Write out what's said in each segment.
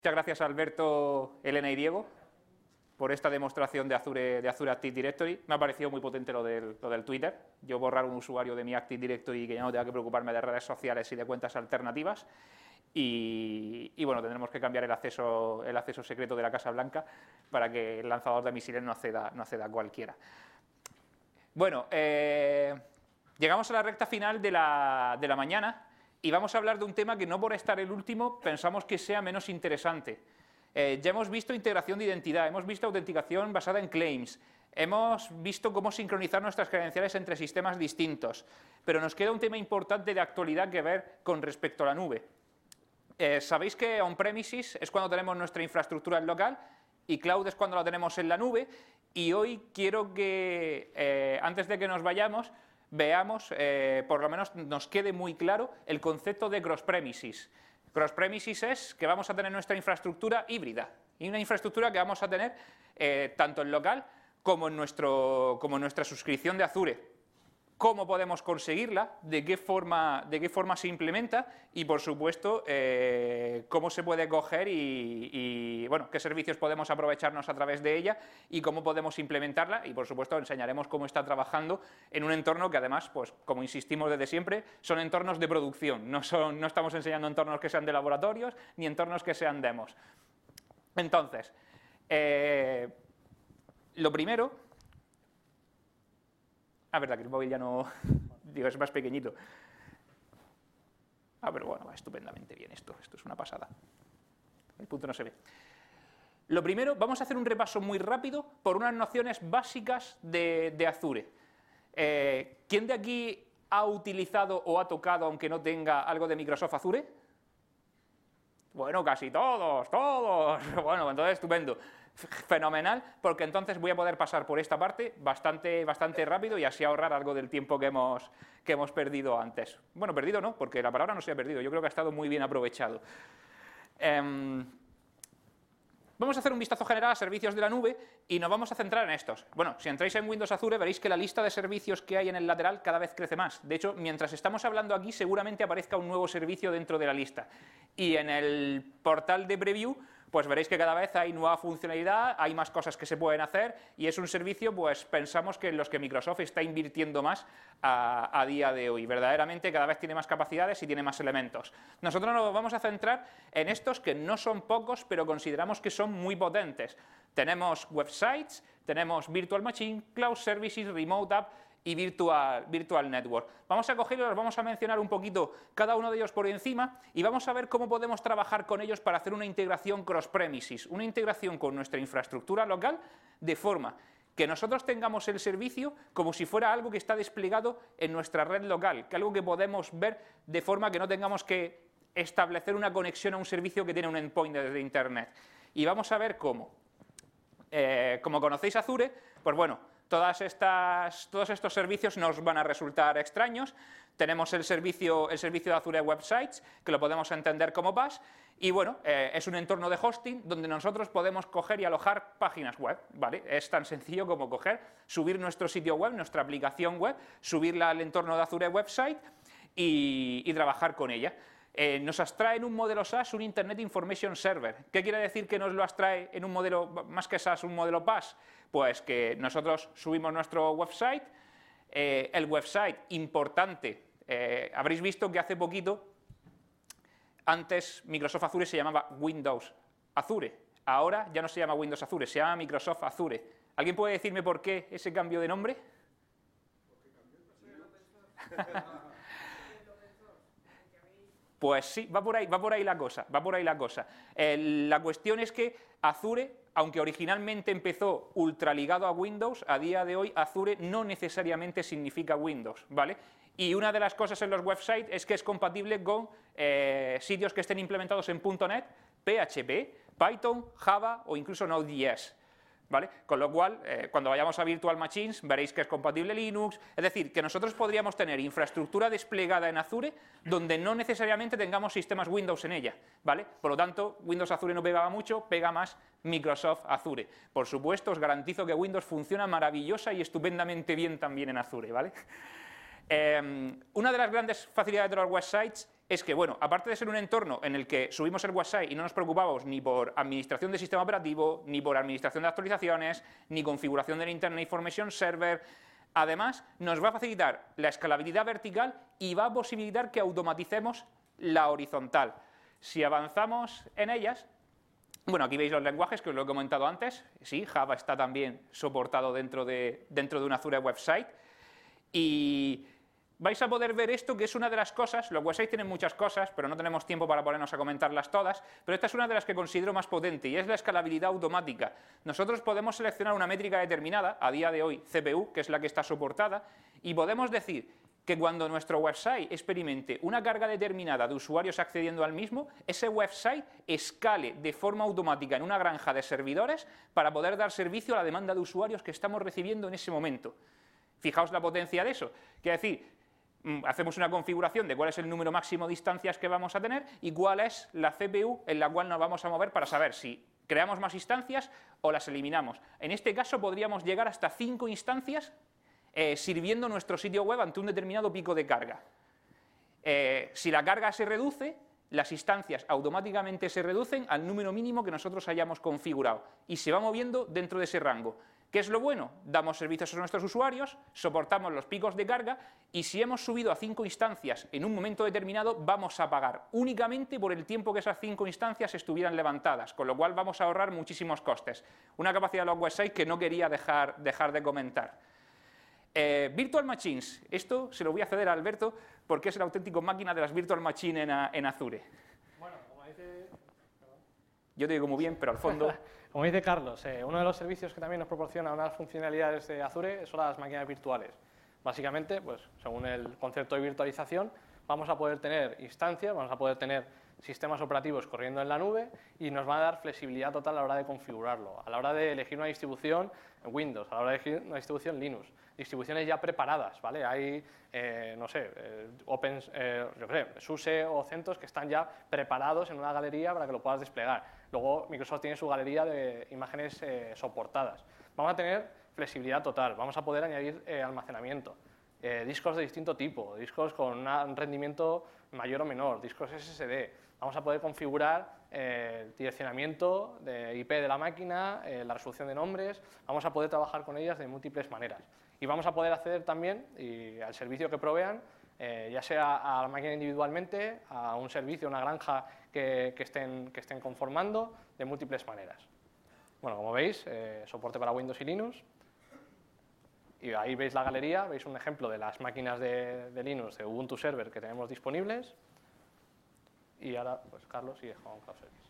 Muchas gracias a Alberto, Elena y Diego por esta demostración de Azure Active Directory. Me ha parecido muy potente lo del Twitter. Yo borrar un usuario de mi Active Directory y que ya no tenga que preocuparme de redes sociales y de cuentas alternativas. Y bueno, tendremos que cambiar el acceso secreto de la Casa Blanca para que el lanzador de misiles no acceda a cualquiera. Bueno, llegamos a la recta final de la mañana. Y vamos a hablar de un tema que no por estar el último pensamos que sea menos interesante. Ya hemos visto integración de identidad, hemos visto autenticación basada en claims, hemos visto cómo sincronizar nuestras credenciales entre sistemas distintos, pero nos queda un tema importante de actualidad que ver con respecto a la nube. Sabéis que on-premises es cuando tenemos nuestra infraestructura en local y cloud es cuando la tenemos en la nube, y hoy quiero que, antes de que nos vayamos, veamos, por lo menos nos quede muy claro el concepto de cross-premises. Cross-premises es que vamos a tener nuestra infraestructura híbrida y una infraestructura que vamos a tener tanto en local como en nuestra suscripción de Azure. Cómo podemos conseguirla, de qué forma se implementa y, por supuesto, cómo se puede coger y bueno, qué servicios podemos aprovecharnos a través de ella y cómo podemos implementarla, y, por supuesto, enseñaremos cómo está trabajando en un entorno que, además, pues como insistimos desde siempre, son entornos de producción, no estamos enseñando entornos que sean de laboratorios ni entornos que sean demos. Entonces, lo primero... verdad que el móvil ya no... digo, es más pequeñito. Pero bueno, va estupendamente bien esto es una pasada. El punto no se ve. Lo primero, vamos a hacer un repaso muy rápido por unas nociones básicas de Azure. ¿Quién de aquí ha utilizado o ha tocado, aunque no tenga, algo de Microsoft Azure? Bueno, casi todos. Bueno, entonces estupendo. Fenomenal, porque entonces voy a poder pasar por esta parte bastante rápido y así ahorrar algo del tiempo que hemos perdido antes. Bueno, perdido no, porque la palabra no se ha perdido, yo creo que ha estado muy bien aprovechado. Vamos a hacer un vistazo general a servicios de la nube y nos vamos a centrar en estos. Bueno, si entráis en Windows Azure veréis que la lista de servicios que hay en el lateral cada vez crece más. De hecho, mientras estamos hablando aquí seguramente aparezca un nuevo servicio dentro de la lista. Y en el portal de preview pues veréis que cada vez hay nueva funcionalidad, hay más cosas que se pueden hacer y es un servicio, pues pensamos que en los que Microsoft está invirtiendo más a día de hoy. Verdaderamente cada vez tiene más capacidades y tiene más elementos. Nosotros nos vamos a centrar en estos que no son pocos, pero consideramos que son muy potentes. Tenemos websites, tenemos Virtual Machine, Cloud Services, Remote App y Virtual Network. Vamos a cogerlos, los vamos a mencionar un poquito cada uno de ellos por encima y vamos a ver cómo podemos trabajar con ellos para hacer una integración cross-premises, una integración con nuestra infraestructura local de forma que nosotros tengamos el servicio como si fuera algo que está desplegado en nuestra red local, que algo que podemos ver de forma que no tengamos que establecer una conexión a un servicio que tiene un endpoint desde Internet. Y vamos a ver cómo. Como conocéis Azure, pues bueno, todos estos servicios nos van a resultar extraños. Tenemos el servicio de Azure Websites, que lo podemos entender como PaaS, y bueno, es un entorno de hosting donde nosotros podemos coger y alojar páginas web, ¿vale? Es tan sencillo como coger, subir nuestro sitio web, nuestra aplicación web, subirla al entorno de Azure Website y trabajar con ella. Nos abstrae en un modelo SaaS un Internet Information Server. ¿Qué quiere decir que nos lo abstrae en un modelo, más que SaaS, un modelo PaaS? Pues que nosotros subimos nuestro website, el website importante, habréis visto que hace poquito, antes Microsoft Azure se llamaba Windows Azure, ahora ya no se llama Windows Azure, se llama Microsoft Azure. ¿Alguien puede decirme por qué ese cambio de nombre? Pues sí, va por ahí la cosa. La cuestión es que Azure, aunque originalmente empezó ultraligado a Windows, a día de hoy Azure no necesariamente significa Windows, ¿vale? Y una de las cosas en los websites es que es compatible con sitios que estén implementados en .NET, PHP, Python, Java o incluso Node.js. ¿Vale? Con lo cual, cuando vayamos a Virtual Machines, veréis que es compatible Linux. Es decir, que nosotros podríamos tener infraestructura desplegada en Azure donde no necesariamente tengamos sistemas Windows en ella, ¿vale? Por lo tanto, Windows Azure no pegaba mucho, pega más Microsoft Azure. Por supuesto, os garantizo que Windows funciona maravillosa y estupendamente bien también en Azure, ¿vale? Una de las grandes facilidades de los websites es que, bueno, aparte de ser un entorno en el que subimos el website y no nos preocupamos ni por administración de sistema operativo, ni por administración de actualizaciones, ni configuración del Internet Information Server, además nos va a facilitar la escalabilidad vertical y va a posibilitar que automaticemos la horizontal. Si avanzamos en ellas, bueno, aquí veis los lenguajes que os lo he comentado antes, sí, Java está también soportado dentro de un Azure Website, y vais a poder ver esto, que es una de las cosas. Los websites tienen muchas cosas, pero no tenemos tiempo para ponernos a comentarlas todas, pero esta es una de las que considero más potente, y es la escalabilidad automática. Nosotros podemos seleccionar una métrica determinada, a día de hoy CPU, que es la que está soportada, y podemos decir que cuando nuestro website experimente una carga determinada de usuarios accediendo al mismo, ese website escale de forma automática en una granja de servidores para poder dar servicio a la demanda de usuarios que estamos recibiendo en ese momento. Fijaos la potencia de eso. Quiere decir, hacemos una configuración de cuál es el número máximo de instancias que vamos a tener y cuál es la CPU en la cual nos vamos a mover para saber si creamos más instancias o las eliminamos. En este caso podríamos llegar hasta 5 instancias sirviendo nuestro sitio web ante un determinado pico de carga. Si la carga se reduce, las instancias automáticamente se reducen al número mínimo que nosotros hayamos configurado y se va moviendo dentro de ese rango. ¿Qué es lo bueno? Damos servicios a nuestros usuarios, soportamos los picos de carga y si hemos subido a 5 instancias en un momento determinado, vamos a pagar únicamente por el tiempo que esas 5 instancias estuvieran levantadas, con lo cual vamos a ahorrar muchísimos costes. Una capacidad de los websites que no quería dejar de comentar. Virtual Machines, esto se lo voy a ceder a Alberto porque es el auténtico máquina de las Virtual Machines en Azure. Bueno, como dice... Yo te digo muy bien, pero al fondo... Como dice Carlos, uno de los servicios que también nos proporciona unas funcionalidades de Azure son las máquinas virtuales. Básicamente, pues, según el concepto de virtualización, vamos a poder tener instancias, vamos a poder tener sistemas operativos corriendo en la nube y nos van a dar flexibilidad total a la hora de configurarlo, a la hora de elegir una distribución Windows, a la hora de elegir una distribución Linux, distribuciones ya preparadas, ¿vale? Hay, no sé, SUSE o CentOS que están ya preparados en una galería para que lo puedas desplegar. Luego Microsoft tiene su galería de imágenes soportadas. Vamos a tener flexibilidad total, vamos a poder añadir almacenamiento, discos de distinto tipo, discos con un rendimiento mayor o menor, discos SSD. Vamos a poder configurar el direccionamiento de IP de la máquina, la resolución de nombres, vamos a poder trabajar con ellas de múltiples maneras. Y vamos a poder acceder también al servicio que provean, ya sea a la máquina individualmente, a un servicio, una granja que estén conformando, de múltiples maneras. Bueno, como veis, soporte para Windows y Linux. Y ahí veis la galería, veis un ejemplo de las máquinas de Linux de Ubuntu Server que tenemos disponibles. Y ahora, pues Carlos sigue con Cloud Service.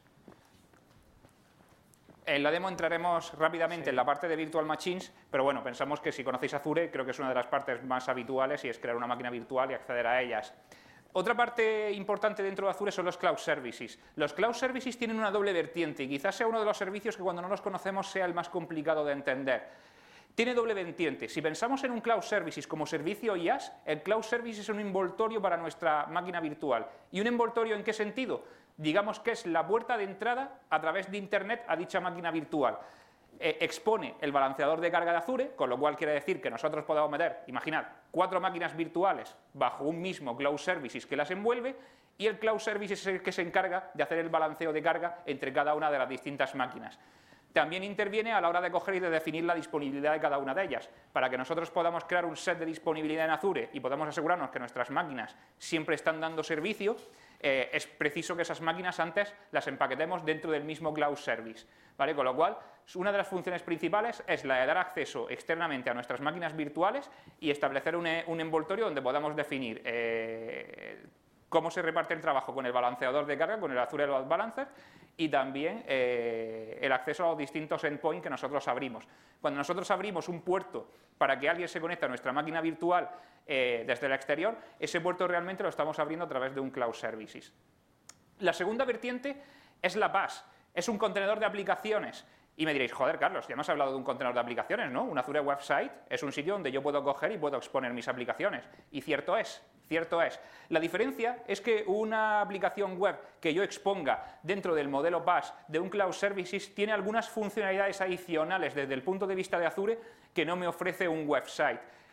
En la demo entraremos rápidamente en la parte de Virtual Machines, pero bueno, pensamos que si conocéis Azure, creo que es una de las partes más habituales y es crear una máquina virtual y acceder a ellas. Otra parte importante dentro de Azure son los Cloud Services. Los Cloud Services tienen una doble vertiente y quizás sea uno de los servicios que cuando no los conocemos sea el más complicado de entender. Tiene doble vertiente. Si pensamos en un Cloud Services como servicio IaaS, el Cloud Services es un envoltorio para nuestra máquina virtual. ¿Y un envoltorio en qué sentido? Digamos que es la puerta de entrada a través de Internet a dicha máquina virtual. Expone el balanceador de carga de Azure, con lo cual quiere decir que nosotros podemos meter, imaginad, 4 máquinas virtuales bajo un mismo Cloud Services que las envuelve, y el Cloud Services es el que se encarga de hacer el balanceo de carga entre cada una de las distintas máquinas. También interviene a la hora de coger y de definir la disponibilidad de cada una de ellas. Para que nosotros podamos crear un set de disponibilidad en Azure y podamos asegurarnos que nuestras máquinas siempre están dando servicio, es preciso que esas máquinas antes las empaquetemos dentro del mismo Cloud Service, ¿vale? Con lo cual, una de las funciones principales es la de dar acceso externamente a nuestras máquinas virtuales y establecer un envoltorio donde podamos definir cómo se reparte el trabajo con el balanceador de carga, con el Azure Load Balancer, y también el acceso a los distintos endpoints que nosotros abrimos. Cuando nosotros abrimos un puerto para que alguien se conecte a nuestra máquina virtual desde el exterior, ese puerto realmente lo estamos abriendo a través de un Cloud Services. La segunda vertiente es la PaaS, es un contenedor de aplicaciones. Y me diréis, joder, Carlos, ya hemos hablado de un contenedor de aplicaciones, ¿no? Un Azure Website es un sitio donde yo puedo coger y puedo exponer mis aplicaciones. Y cierto es, cierto es. La diferencia es que una aplicación web que yo exponga dentro del modelo PaaS de un Cloud Services tiene algunas funcionalidades adicionales desde el punto de vista de Azure que no me ofrece un website.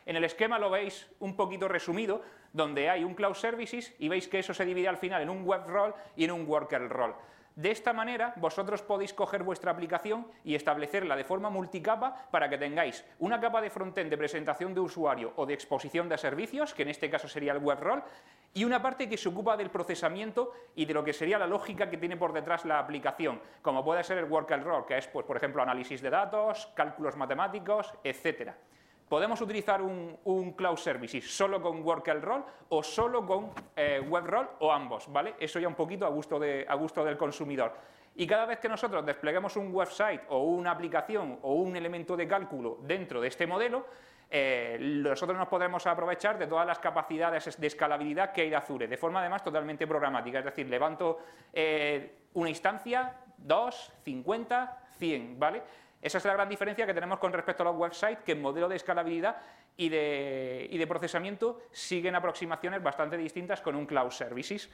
En el esquema lo veis un poquito resumido, donde hay un Cloud Services y veis que eso se divide al final en un Web Role y en un Worker Role. De esta manera, vosotros podéis coger vuestra aplicación y establecerla de forma multicapa para que tengáis una capa de frontend de presentación de usuario o de exposición de servicios, que en este caso sería el Web Role, y una parte que se ocupa del procesamiento y de lo que sería la lógica que tiene por detrás la aplicación, como puede ser el Worker Role, que es, pues, por ejemplo, análisis de datos, cálculos matemáticos, etcétera. Podemos utilizar un Cloud Services solo con Worker Role o solo con Web Role o ambos, ¿vale? Eso ya un poquito a gusto del consumidor. Y cada vez que nosotros despleguemos un website o una aplicación o un elemento de cálculo dentro de este modelo, nosotros nos podremos aprovechar de todas las capacidades de escalabilidad que hay de Azure, de forma además totalmente programática. Es decir, levanto una instancia, 2, 50, 100, ¿vale? Esa es la gran diferencia que tenemos con respecto a los websites, que en modelo de escalabilidad y de procesamiento siguen aproximaciones bastante distintas con un Cloud Services.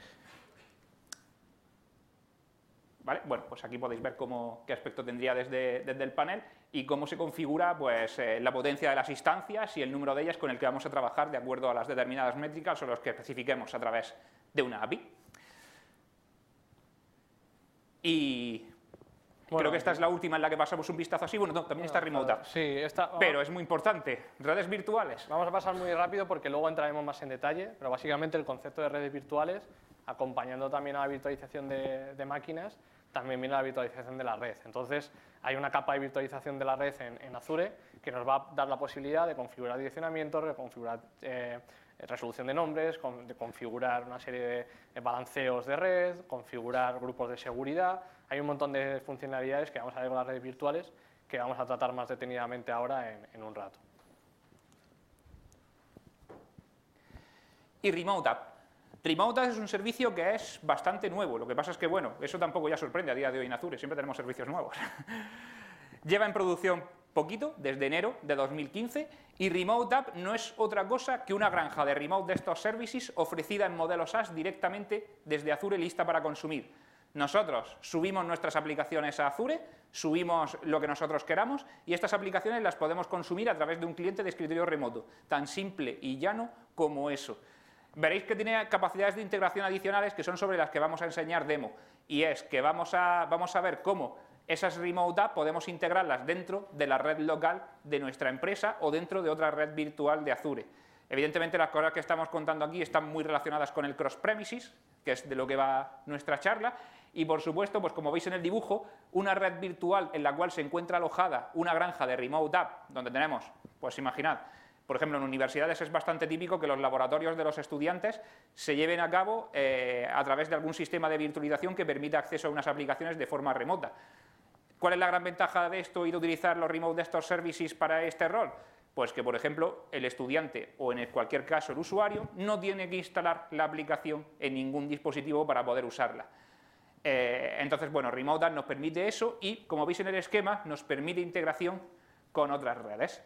¿Vale? Bueno, pues aquí podéis ver qué aspecto tendría desde el panel y cómo se configura, pues, la potencia de las instancias y el número de ellas con el que vamos a trabajar de acuerdo a las determinadas métricas o los que especifiquemos a través de una API. Y bueno, creo que esta es la última en la que pasamos un vistazo así. Bueno, no, también está Remote App. Sí, pero es muy importante. Redes virtuales. Vamos a pasar muy rápido porque luego entraremos más en detalle, pero básicamente el concepto de redes virtuales, acompañando también a la virtualización de máquinas, también viene la virtualización de la red. Entonces, hay una capa de virtualización de la red en Azure que nos va a dar la posibilidad de configurar direccionamientos, de configurar resolución de nombres, de configurar una serie de balanceos de red, configurar grupos de seguridad. Hay un montón de funcionalidades que vamos a ver con las redes virtuales que vamos a tratar más detenidamente ahora en un rato. Y Remote App. Remote App es un servicio que es bastante nuevo. Lo que pasa es que, bueno, eso tampoco ya sorprende a día de hoy en Azure. Siempre tenemos servicios nuevos. Lleva en producción poquito, desde enero de 2015, y Remote App no es otra cosa que una granja de Remote Desktop Services ofrecida en modelo SaaS directamente desde Azure, lista para consumir. Nosotros subimos nuestras aplicaciones a Azure, subimos lo que nosotros queramos y estas aplicaciones las podemos consumir a través de un cliente de escritorio remoto, tan simple y llano como eso. Veréis que tiene capacidades de integración adicionales que son sobre las que vamos a enseñar demo, y es que vamos a ver cómo esas Remote App podemos integrarlas dentro de la red local de nuestra empresa o dentro de otra red virtual de Azure. Evidentemente las cosas que estamos contando aquí están muy relacionadas con el cross-premises, que es de lo que va nuestra charla, y por supuesto, pues como veis en el dibujo, una red virtual en la cual se encuentra alojada una granja de Remote App, donde tenemos, pues imaginad, por ejemplo, en universidades es bastante típico que los laboratorios de los estudiantes se lleven a cabo a través de algún sistema de virtualización que permita acceso a unas aplicaciones de forma remota. ¿Cuál es la gran ventaja de esto y de utilizar los Remote Desktop Services para este rol? Pues que, por ejemplo, el estudiante o en cualquier caso el usuario no tiene que instalar la aplicación en ningún dispositivo para poder usarla. Entonces, bueno, Remote App nos permite eso y, como veis en el esquema, nos permite integración con otras redes.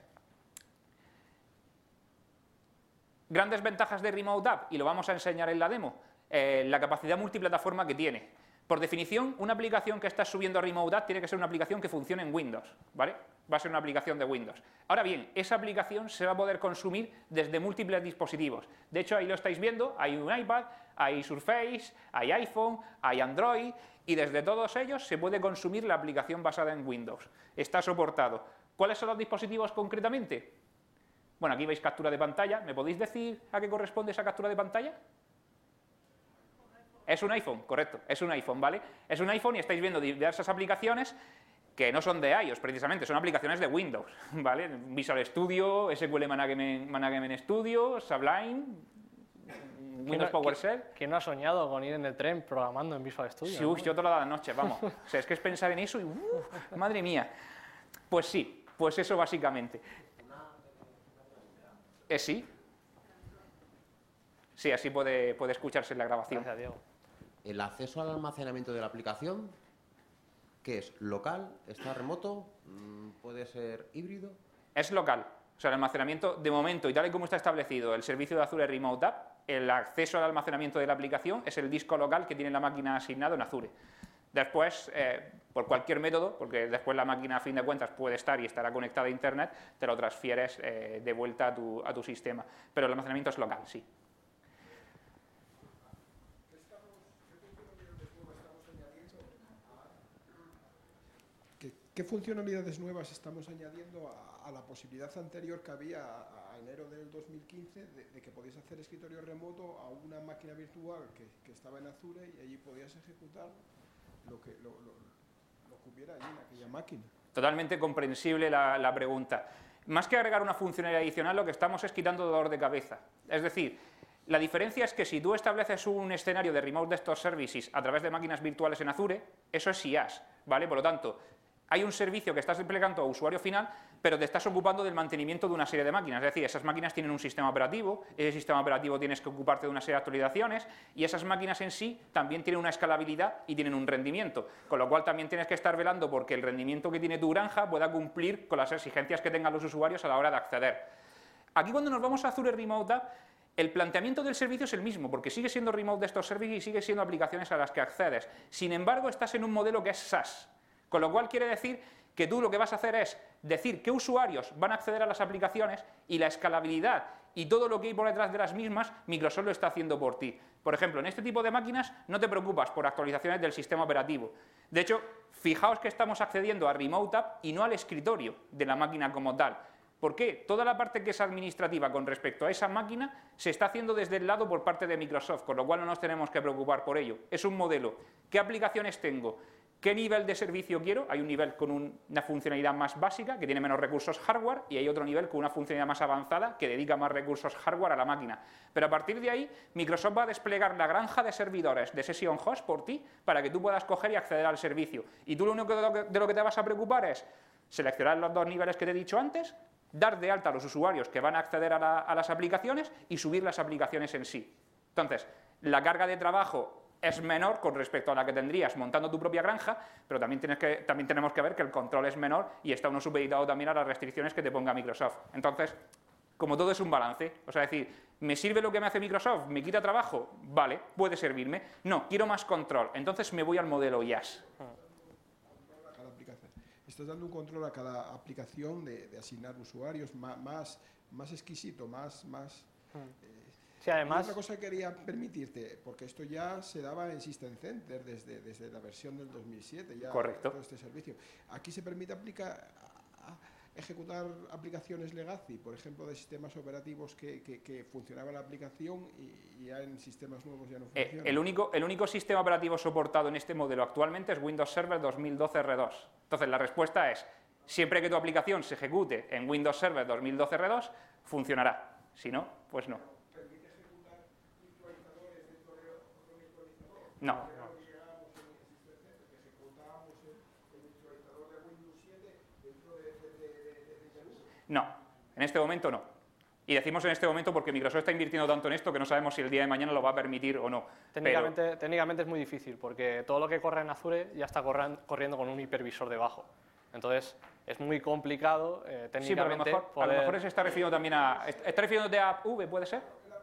Grandes ventajas de Remote App, y lo vamos a enseñar en la demo, la capacidad multiplataforma que tiene. Por definición, una aplicación que estás subiendo a Remote App tiene que ser una aplicación que funcione en Windows, ¿vale? Va a ser una aplicación de Windows. Ahora bien, esa aplicación se va a poder consumir desde múltiples dispositivos. De hecho, ahí lo estáis viendo, hay un iPad, hay Surface, hay iPhone, hay Android, y desde todos ellos se puede consumir la aplicación basada en Windows. Está soportado. ¿Cuáles son los dispositivos concretamente? Bueno, aquí veis captura de pantalla. ¿Me podéis decir a qué corresponde esa captura de pantalla? Es un iPhone, correcto, es un iPhone, ¿vale? Es un iPhone y estáis viendo diversas aplicaciones que no son de iOS, precisamente, son aplicaciones de Windows, ¿vale? Visual Studio, SQL Management Studio, Sublime, Windows PowerShell. ¿Quién no ha soñado con ir en el tren programando en Visual Studio? Sí, uy, yo todas las noches, vamos. O sea, es que es pensar en eso y madre mía. Pues sí, pues eso básicamente. Sí. Sí, así puede escucharse en la grabación. Gracias, Diego. ¿El acceso al almacenamiento de la aplicación, qué es? ¿Local? ¿Está remoto? ¿Puede ser híbrido? Es local. O sea, el almacenamiento, de momento, y tal y como está establecido el servicio de Azure Remote App, el acceso al almacenamiento de la aplicación es el disco local que tiene la máquina asignado en Azure. Después, por cualquier método, porque después la máquina a fin de cuentas puede estar y estará conectada a Internet, te lo transfieres de vuelta a tu sistema. Pero el almacenamiento es local, sí. ¿Qué funcionalidades nuevas estamos añadiendo a la posibilidad anterior que había a enero del 2015 de que podías hacer escritorio remoto a una máquina virtual que estaba en Azure y allí podías ejecutar lo que hubiera allí en aquella máquina? Totalmente comprensible la pregunta. Más que agregar una funcionalidad adicional, lo que estamos es quitando dolor de cabeza. Es decir, la diferencia es que si tú estableces un escenario de Remote Desktop Services a través de máquinas virtuales en Azure, eso es IaaS, ¿vale? Por lo tanto, hay un servicio que estás desplegando a usuario final, pero te estás ocupando del mantenimiento de una serie de máquinas. Es decir, esas máquinas tienen un sistema operativo, ese sistema operativo tienes que ocuparte de una serie de actualizaciones y esas máquinas en sí también tienen una escalabilidad y tienen un rendimiento. Con lo cual también tienes que estar velando porque el rendimiento que tiene tu granja pueda cumplir con las exigencias que tengan los usuarios a la hora de acceder. Aquí cuando nos vamos a Azure Remote App, el planteamiento del servicio es el mismo, porque sigue siendo Remote Desktop Service y sigue siendo aplicaciones a las que accedes. Sin embargo, estás en un modelo que es SaaS. Con lo cual quiere decir que tú lo que vas a hacer es decir qué usuarios van a acceder a las aplicaciones y la escalabilidad y todo lo que hay por detrás de las mismas, Microsoft lo está haciendo por ti. Por ejemplo, en este tipo de máquinas no te preocupas por actualizaciones del sistema operativo. De hecho, fijaos que estamos accediendo a Remote App y no al escritorio de la máquina como tal. ¿Por qué? Toda la parte que es administrativa con respecto a esa máquina se está haciendo desde el lado por parte de Microsoft, con lo cual no nos tenemos que preocupar por ello. Es un modelo. ¿Qué aplicaciones tengo? ¿Qué nivel de servicio quiero? Hay un nivel con una funcionalidad más básica, que tiene menos recursos hardware, y hay otro nivel con una funcionalidad más avanzada, que dedica más recursos hardware a la máquina. Pero a partir de ahí, Microsoft va a desplegar la granja de servidores de Session Host por ti, para que tú puedas coger y acceder al servicio. Y tú lo único de lo que te vas a preocupar es seleccionar los dos niveles que te he dicho antes, dar de alta a los usuarios que van a acceder a las aplicaciones y subir las aplicaciones en sí. Entonces, la carga de trabajo es menor con respecto a la que tendrías montando tu propia granja, pero también tenemos que ver que el control es menor y está uno supeditado también a las restricciones que te ponga Microsoft. Entonces, como todo es un balance, o sea, decir, ¿me sirve lo que me hace Microsoft? ¿Me quita trabajo? Vale, puede servirme. No, quiero más control, entonces me voy al modelo IaaS. Estás dando un control a cada aplicación de asignar usuarios más exquisito, más Sí, además, y otra cosa que quería permitirte, porque esto ya se daba en System Center desde la versión del 2007, ya correcto, todo este servicio. Aquí se permite ejecutar aplicaciones legacy, por ejemplo, de sistemas operativos que funcionaba la aplicación y ya en sistemas nuevos ya no funciona. El único sistema operativo soportado en este modelo actualmente es Windows Server 2012 R2. Entonces, la respuesta es, siempre que tu aplicación se ejecute en Windows Server 2012 R2, funcionará. Si no, pues no. No. No, en este momento no. Y decimos en este momento porque Microsoft está invirtiendo tanto en esto que no sabemos si el día de mañana lo va a permitir o no. Técnicamente es muy difícil porque todo lo que corre en Azure ya está corriendo con un hipervisor debajo. Entonces es muy complicado técnicamente. Sí, pero a lo mejor se está refiriendo también a... ¿Está refiriéndote a V, puede ser?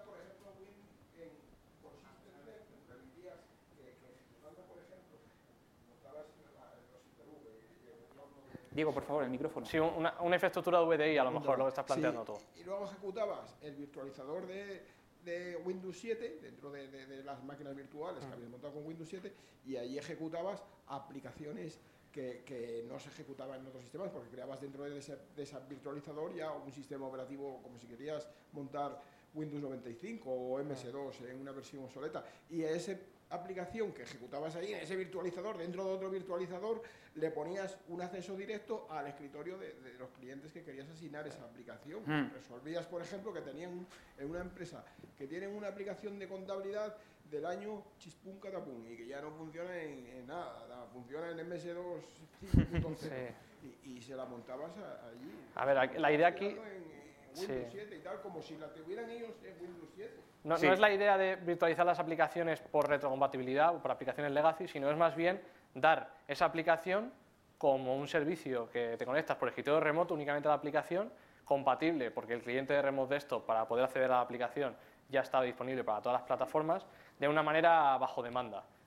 Diego, por favor, el micrófono. Sí, una infraestructura de VDI a lo mejor lo que estás planteando tú. Y luego ejecutabas el virtualizador de Windows 7 dentro de las máquinas virtuales que habías montado con Windows 7 y ahí ejecutabas aplicaciones que no se ejecutaban en otros sistemas porque creabas dentro de ese virtualizador ya un sistema operativo como si querías montar Windows 95 o MS2 en una versión obsoleta y a esa aplicación que ejecutabas ahí en ese virtualizador, dentro de otro virtualizador, le ponías un acceso directo al escritorio de los clientes que querías asignar esa aplicación. Resolvías, por ejemplo, que tenían en una empresa que tienen una aplicación de contabilidad del año chispún catapún y que ya no funciona en nada, funciona en MS2 5.0 sí. y se la montabas allí. A ver, la idea aquí... Windows 7 y tal, como si la tuvieran ellos en Windows 7. No es la idea de virtualizar las aplicaciones por retrocompatibilidad o por aplicaciones legacy, sino es más bien dar esa aplicación como un servicio que te conectas por escritorio remoto únicamente a la aplicación, compatible, porque el cliente de Remote Desktop para poder acceder a la aplicación ya estaba disponible para todas las plataformas, de una manera bajo demanda.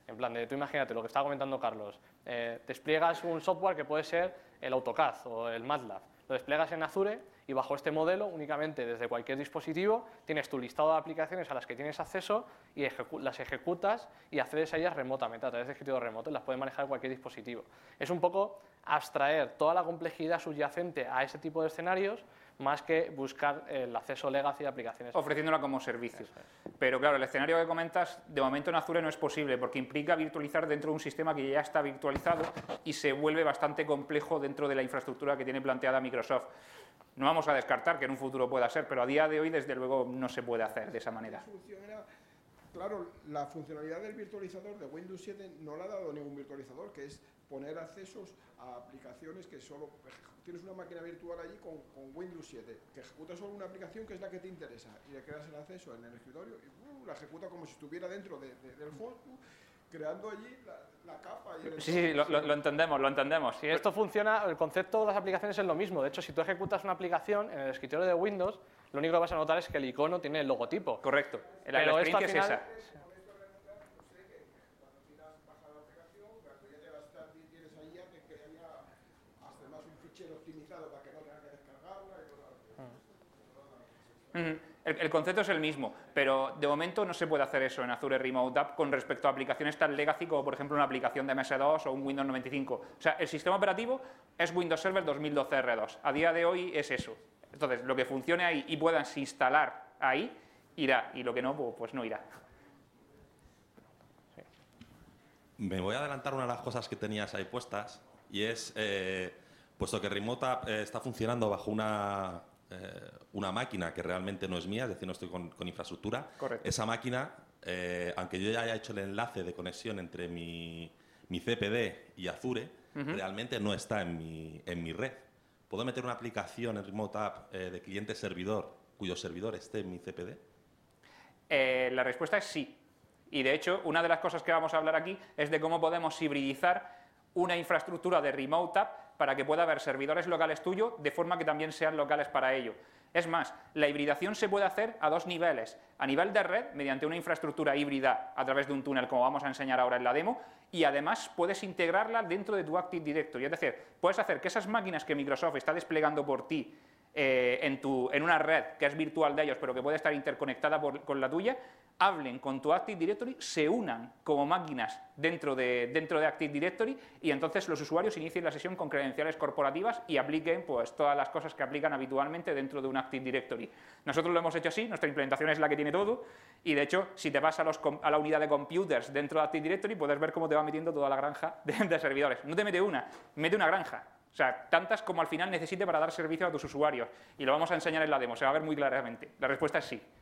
En plan, tú imagínate lo que estaba comentando Carlos, despliegas un software que puede ser el AutoCAD o el MATLAB, lo despliegas en Azure y bajo este modelo únicamente desde cualquier dispositivo tienes tu listado de aplicaciones a las que tienes acceso y las ejecutas y accedes a ellas remotamente a través de escritorio remoto y las puedes manejar cualquier dispositivo. Es un poco abstraer toda la complejidad subyacente a ese tipo de escenarios más que buscar el acceso legacy de aplicaciones. Ofreciéndola como servicio. Pero claro, el escenario que comentas, de momento en Azure no es posible, porque implica virtualizar dentro de un sistema que ya está virtualizado y se vuelve bastante complejo dentro de la infraestructura que tiene planteada Microsoft. No vamos a descartar que en un futuro pueda ser, pero a día de hoy, desde luego, no se puede hacer de esa manera. Claro, la funcionalidad del virtualizador de Windows 7 no la ha dado ningún virtualizador, que es poner accesos a aplicaciones que solo... Tienes una máquina virtual allí con Windows 7, que ejecuta solo una aplicación que es la que te interesa, y le creas el acceso en el escritorio y la ejecuta como si estuviera dentro del host, creando allí la capa. Y el Sí, lo entendemos. Si esto funciona, el concepto de las aplicaciones es lo mismo. De hecho, si tú ejecutas una aplicación en el escritorio de Windows, lo único que vas a notar es que el icono tiene el logotipo. Correcto. La Pero esto experiencia al final, es esa. optimizado para que no tenga que descargarla y todo. El concepto es el mismo, pero de momento no se puede hacer eso en Azure Remote App con respecto a aplicaciones tan legacy como por ejemplo una aplicación de MS2 o un Windows 95. O sea, el sistema operativo es Windows Server 2012 R2. A día de hoy es eso. Entonces, lo que funcione ahí y puedas instalar ahí, irá. Y lo que no, pues no irá. Me voy a adelantar una de las cosas que tenías ahí puestas y es, puesto que Remote App está funcionando bajo una máquina que realmente no es mía, es decir, no estoy con infraestructura. Correcto. Esa máquina, aunque yo ya haya hecho el enlace de conexión entre mi CPD y Azure, realmente no está en mi red. ¿Puedo meter una aplicación en Remote App de cliente-servidor cuyo servidor esté en mi CPD? La respuesta es sí. Y de hecho, una de las cosas que vamos a hablar aquí es de cómo podemos hibridizar una infraestructura de Remote App para que pueda haber servidores locales tuyos de forma que también sean locales para ello. Es más, la hibridación se puede hacer a dos niveles. A nivel de red, mediante una infraestructura híbrida a través de un túnel, como vamos a enseñar ahora en la demo, y además puedes integrarla dentro de tu Active Directory. Es decir, puedes hacer que esas máquinas que Microsoft está desplegando por ti en una red que es virtual de ellos, pero que puede estar interconectada con la tuya, hablen con tu Active Directory, se unan como máquinas dentro de Active Directory y entonces los usuarios inicien la sesión con credenciales corporativas y apliquen pues, todas las cosas que aplican habitualmente dentro de un Active Directory. Nosotros lo hemos hecho así, nuestra implementación es la que tiene todo y de hecho si te vas a la unidad de computers dentro de Active Directory puedes ver cómo te va metiendo toda la granja de servidores. No te mete una granja. O sea, tantas como al final necesite para dar servicio a tus usuarios. Y lo vamos a enseñar en la demo, se va a ver muy claramente. La respuesta es sí.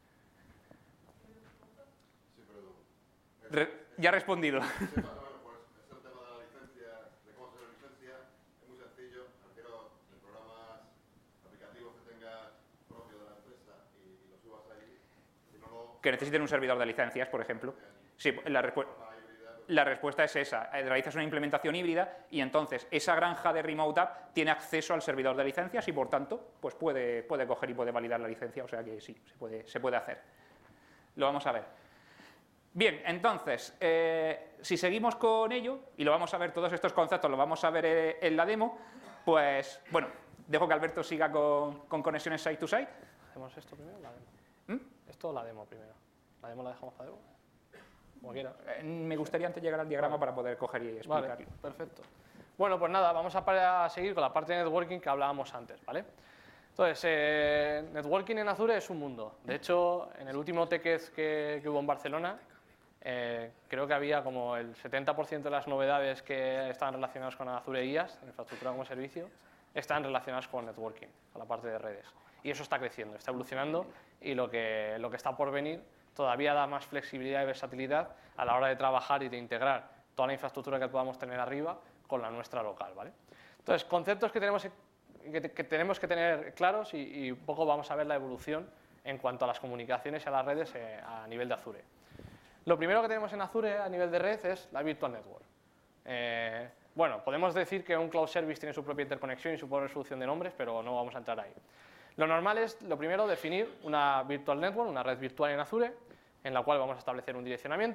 Ya he respondido. Pues es el tema de la licencia, de cómo hacer la licencia, es muy sencillo. Refiero de programas aplicativos que tengas propio de la empresa y lo subas ahí. Si no lo... Que necesiten un servidor de licencias, por ejemplo. Sí, la respuesta es esa. Realizas una implementación híbrida y entonces esa granja de Remote App tiene acceso al servidor de licencias y por tanto pues puede coger y puede validar la licencia. O sea que sí, se puede hacer. Lo vamos a ver. Bien, entonces, si seguimos con ello, y lo vamos a ver, todos estos conceptos los vamos a ver en la demo, pues, bueno, dejo que Alberto siga con conexiones site-to-site. ¿Hacemos esto primero o la demo? Esto o la demo primero. ¿La demo la dejamos para demo? Como quieras. Me gustaría antes llegar al diagrama para poder coger y explicarlo. Vale, perfecto. Bueno, pues nada, vamos a seguir con la parte de networking que hablábamos antes, ¿vale? Entonces, networking en Azure es un mundo. De hecho, en el último TechEd que hubo en Barcelona, creo que había como el 70% de las novedades que estaban relacionadas con Azure IaaS, infraestructura como servicio, están relacionadas con networking, con la parte de redes. Y eso está creciendo, está evolucionando y lo que está por venir todavía da más flexibilidad y versatilidad a la hora de trabajar y de integrar toda la infraestructura que podamos tener arriba con la nuestra local, ¿vale? Entonces, conceptos que tenemos que tener claros y un poco vamos a ver la evolución en cuanto a las comunicaciones y a las redes a nivel de Azure. Lo primero que tenemos en Azure a nivel de red es la Virtual Network. Bueno, podemos decir que un Cloud Service tiene su propia interconexión y su propia resolución de nombres, pero no vamos a entrar ahí. Lo normal es, lo primero, definir una Virtual Network, una red virtual en Azure, en la cual vamos a establecer un direccionamiento,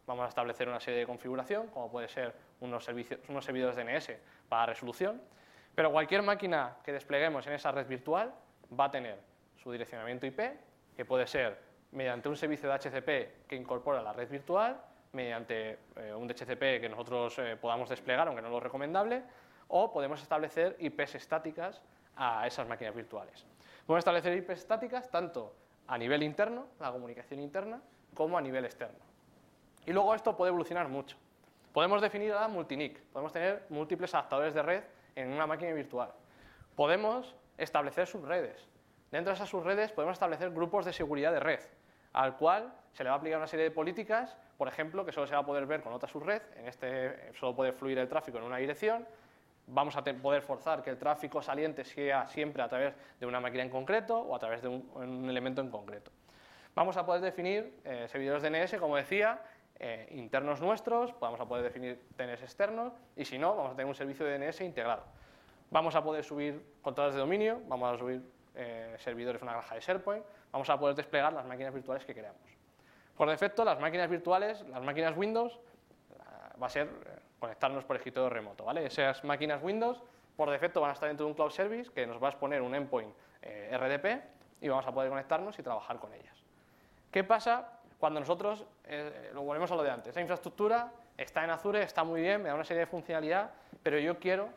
vamos a establecer una serie de configuración, como puede ser unos servidores DNS para resolución, pero cualquier máquina que despleguemos en esa red virtual va a tener su direccionamiento IP, que puede ser mediante un servicio de HCP que incorpora la red virtual, mediante un DHCP que nosotros podamos desplegar, aunque no es lo recomendable, o podemos establecer IPs estáticas a esas máquinas virtuales. Podemos establecer IPs estáticas tanto a nivel interno, la comunicación interna, como a nivel externo. Y luego esto puede evolucionar mucho. Podemos definir ahora multinic, podemos tener múltiples adaptadores de red en una máquina virtual. Podemos establecer subredes. Dentro de esas subredes podemos establecer grupos de seguridad de red, al cual se le va a aplicar una serie de políticas, por ejemplo, que solo se va a poder ver con otra subred, en este solo puede fluir el tráfico en una dirección, vamos a poder forzar que el tráfico saliente sea siempre a través de una máquina en concreto o a través de un elemento en concreto. Vamos a poder definir servidores DNS, como decía, internos nuestros, vamos a poder definir DNS externos y si no, vamos a tener un servicio de DNS integrado. Vamos a poder subir controles de dominio, vamos a subir servidores, una granja de SharePoint, vamos a poder desplegar las máquinas virtuales que queramos. Por defecto, las máquinas virtuales, las máquinas Windows, va a ser conectarnos por escritorio remoto, ¿vale? Esas máquinas Windows, por defecto, van a estar dentro de un cloud service que nos va a exponer un endpoint RDP y vamos a poder conectarnos y trabajar con ellas. ¿Qué pasa cuando nosotros, lo volvemos a lo de antes, esa infraestructura está en Azure, está muy bien, me da una serie de funcionalidad, pero yo quiero,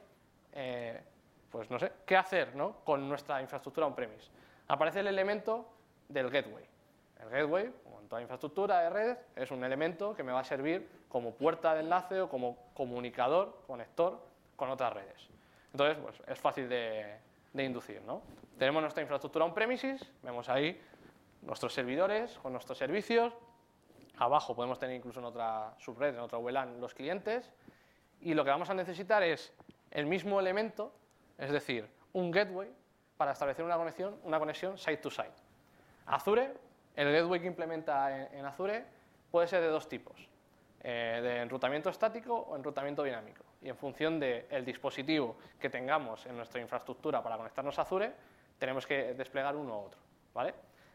pues no sé, qué hacer, ¿no?, con nuestra infraestructura on-premise? Aparece el elemento del gateway. El gateway, como en toda infraestructura de red, es un elemento que me va a servir como puerta de enlace o como comunicador, conector con otras redes. Entonces, pues es fácil de inducir, ¿no? Tenemos nuestra infraestructura on-premises, vemos ahí nuestros servidores con nuestros servicios. Abajo podemos tener incluso en otra subred, en otra VLAN, los clientes. Y lo que vamos a necesitar es el mismo elemento, es decir, un gateway para establecer una conexión site-to-site. Azure, el gateway que implementa en Azure puede ser de dos tipos, de enrutamiento estático o enrutamiento dinámico. Y en función del dispositivo que tengamos en nuestra infraestructura para conectarnos a Azure, tenemos que desplegar uno u otro, ¿vale?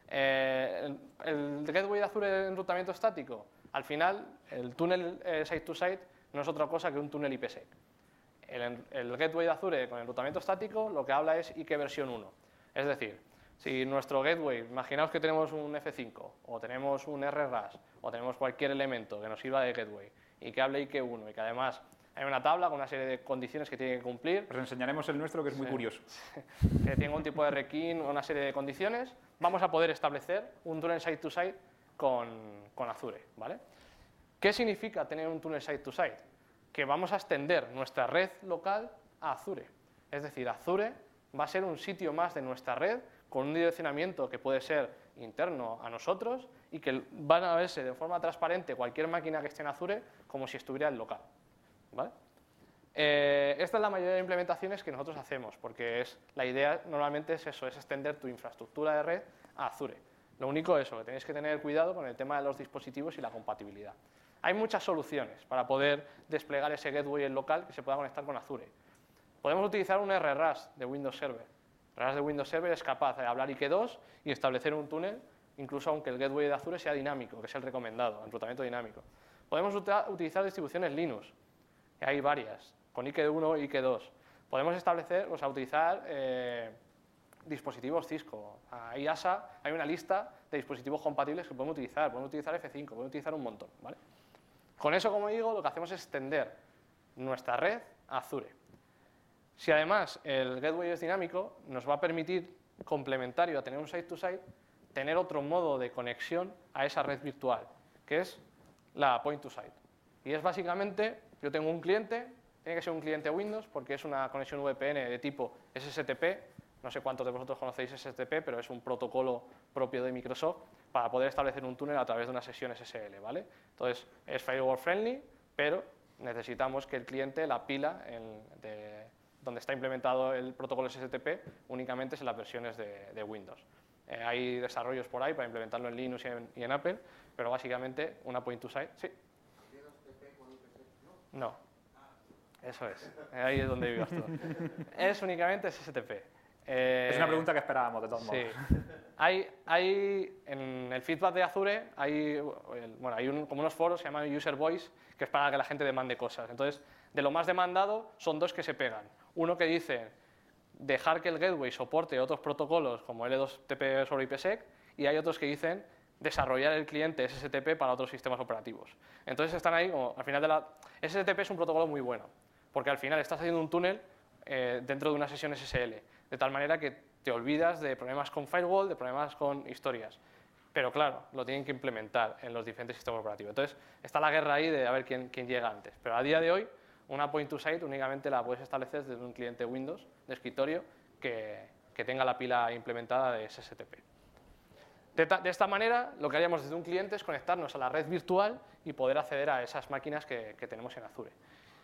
El gateway de Azure de enrutamiento estático, al final, el túnel site-to-site no es otra cosa que un túnel IPsec. El gateway de Azure con enrutamiento estático lo que habla es IK versión 1. Es decir, si nuestro gateway, imaginaos que tenemos un F5 o tenemos un RRAS o tenemos cualquier elemento que nos sirva de gateway y que hable IK1 y que además hay una tabla con una serie de condiciones que tiene que cumplir. Os enseñaremos el nuestro, que es muy curioso. Que tiene un tipo de requin o una serie de condiciones. Vamos a poder establecer un túnel site-to-site con Azure, ¿vale? ¿Qué significa tener un túnel site-to-site? Que vamos a extender nuestra red local a Azure. Es decir, Azure va a ser un sitio más de nuestra red con un direccionamiento que puede ser interno a nosotros y que van a verse de forma transparente cualquier máquina que esté en Azure como si estuviera en local, ¿vale? Esta es la mayoría de implementaciones que nosotros hacemos, porque la idea normalmente es eso, es extender tu infraestructura de red a Azure. Lo único es eso, que tenéis que tener cuidado con el tema de los dispositivos y la compatibilidad. Hay muchas soluciones para poder desplegar ese gateway en local que se pueda conectar con Azure. Podemos utilizar un RRAS de Windows Server. El RRAS de Windows Server es capaz de hablar IK2 y establecer un túnel, incluso aunque el gateway de Azure sea dinámico, que es el recomendado, enrutamiento dinámico. Podemos utilizar distribuciones Linux, que hay varias, con IK1 y IK2. Podemos establecer, o sea, utilizar dispositivos Cisco. Ahí ASA hay una lista de dispositivos compatibles que podemos utilizar F5, podemos utilizar un montón, ¿vale? Con eso, como digo, lo que hacemos es extender nuestra red a Azure. Si además el gateway es dinámico, nos va a permitir, complementario a tener un site-to-site, tener otro modo de conexión a esa red virtual, que es la point-to-site. Y es básicamente, yo tengo un cliente, tiene que ser un cliente Windows porque es una conexión VPN de tipo SSTP, no sé cuántos de vosotros conocéis SSTP, pero es un protocolo propio de Microsoft para poder establecer un túnel a través de una sesión SSL, ¿vale? Entonces, es firewall friendly, pero necesitamos que el cliente, la pila donde está implementado el protocolo SSTP, únicamente es en las versiones de Windows. Hay desarrollos por ahí para implementarlo en Linux y en Apple, pero básicamente una point-to-site, sí. No, eso es, ahí es donde vivas tú. Es únicamente SSTP. Es una pregunta que esperábamos, de todos modos. Sí. Hay en el feedback de Azure hay como unos foros, se llaman User Voice, que es para que la gente demande cosas. Entonces, de lo más demandado son dos que se pegan. Uno que dice dejar que el gateway soporte otros protocolos como L2TP sobre IPsec, y hay otros que dicen desarrollar el cliente SSTP para otros sistemas operativos. Entonces están ahí, como, al final SSTP es un protocolo muy bueno, porque al final estás haciendo un túnel dentro de una sesión SSL, de tal manera que te olvidas de problemas con firewall, de problemas con historias. Pero claro, lo tienen que implementar en los diferentes sistemas operativos. Entonces está la guerra ahí de a ver quién llega antes. Pero a día de hoy, una point to site únicamente la puedes establecer desde un cliente Windows de escritorio que tenga la pila implementada de SSTP. De esta manera, lo que haríamos desde un cliente es conectarnos a la red virtual y poder acceder a esas máquinas que tenemos en Azure.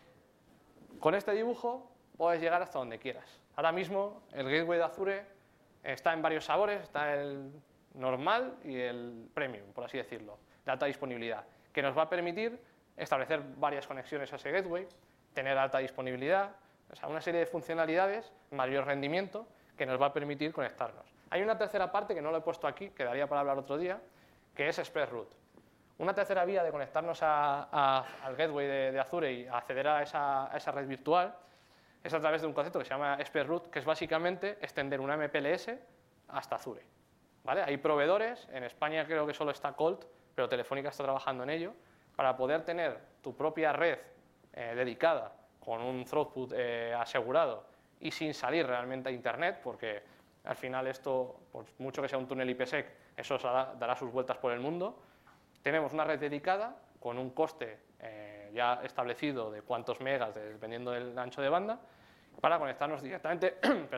Con este dibujo puedes llegar hasta donde quieras. Ahora mismo el gateway de Azure está en varios sabores, está el normal y el premium, por así decirlo, de alta disponibilidad, que nos va a permitir establecer varias conexiones a ese gateway, tener alta disponibilidad, o sea, una serie de funcionalidades, mayor rendimiento, que nos va a permitir conectarnos. Hay una tercera parte que no lo he puesto aquí, que daría para hablar otro día, que es ExpressRoute. Una tercera vía de conectarnos al gateway de Azure y acceder a esa red virtual es a través de un concepto que se llama ExpressRoute, que es básicamente extender una MPLS hasta Azure. ¿Vale? Hay proveedores, en España creo que solo está Colt, pero Telefónica está trabajando en ello, para poder tener tu propia red dedicada con un throughput asegurado y sin salir realmente a Internet, porque al final esto, por mucho que sea un túnel IPsec, eso dará sus vueltas por el mundo. Tenemos una red dedicada con un coste ya establecido de cuántos megas dependiendo del ancho de banda para conectarnos directamente,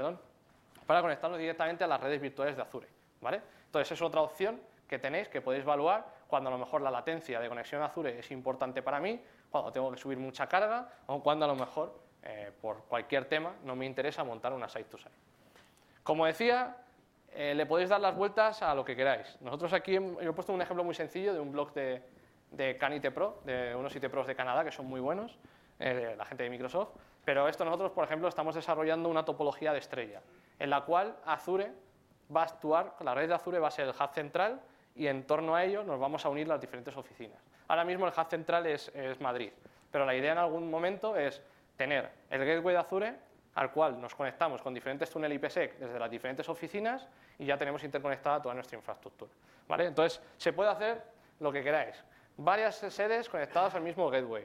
para conectarnos directamente a las redes virtuales de Azure, ¿vale? Entonces es otra opción que tenéis, que podéis evaluar cuando a lo mejor la latencia de conexión a Azure es importante para mí, cuando tengo que subir mucha carga o cuando a lo mejor por cualquier tema no me interesa montar una site-to-site. Como decía, le podéis dar las vueltas a lo que queráis. Nosotros aquí yo he puesto un ejemplo muy sencillo de un blog de Can IT Pro, de unos IT Pros de Canadá que son muy buenos, la gente de Microsoft, pero nosotros, por ejemplo, estamos desarrollando una topología de estrella, en la cual Azure va a actuar, la red de Azure va a ser el hub central y en torno a ello nos vamos a unir las diferentes oficinas. Ahora mismo el hub central es Madrid, pero la idea en algún momento es tener el gateway de Azure al cual nos conectamos con diferentes túneles IPsec desde las diferentes oficinas y ya tenemos interconectada toda nuestra infraestructura, ¿vale? Entonces, se puede hacer lo que queráis. Varias sedes conectadas al mismo gateway.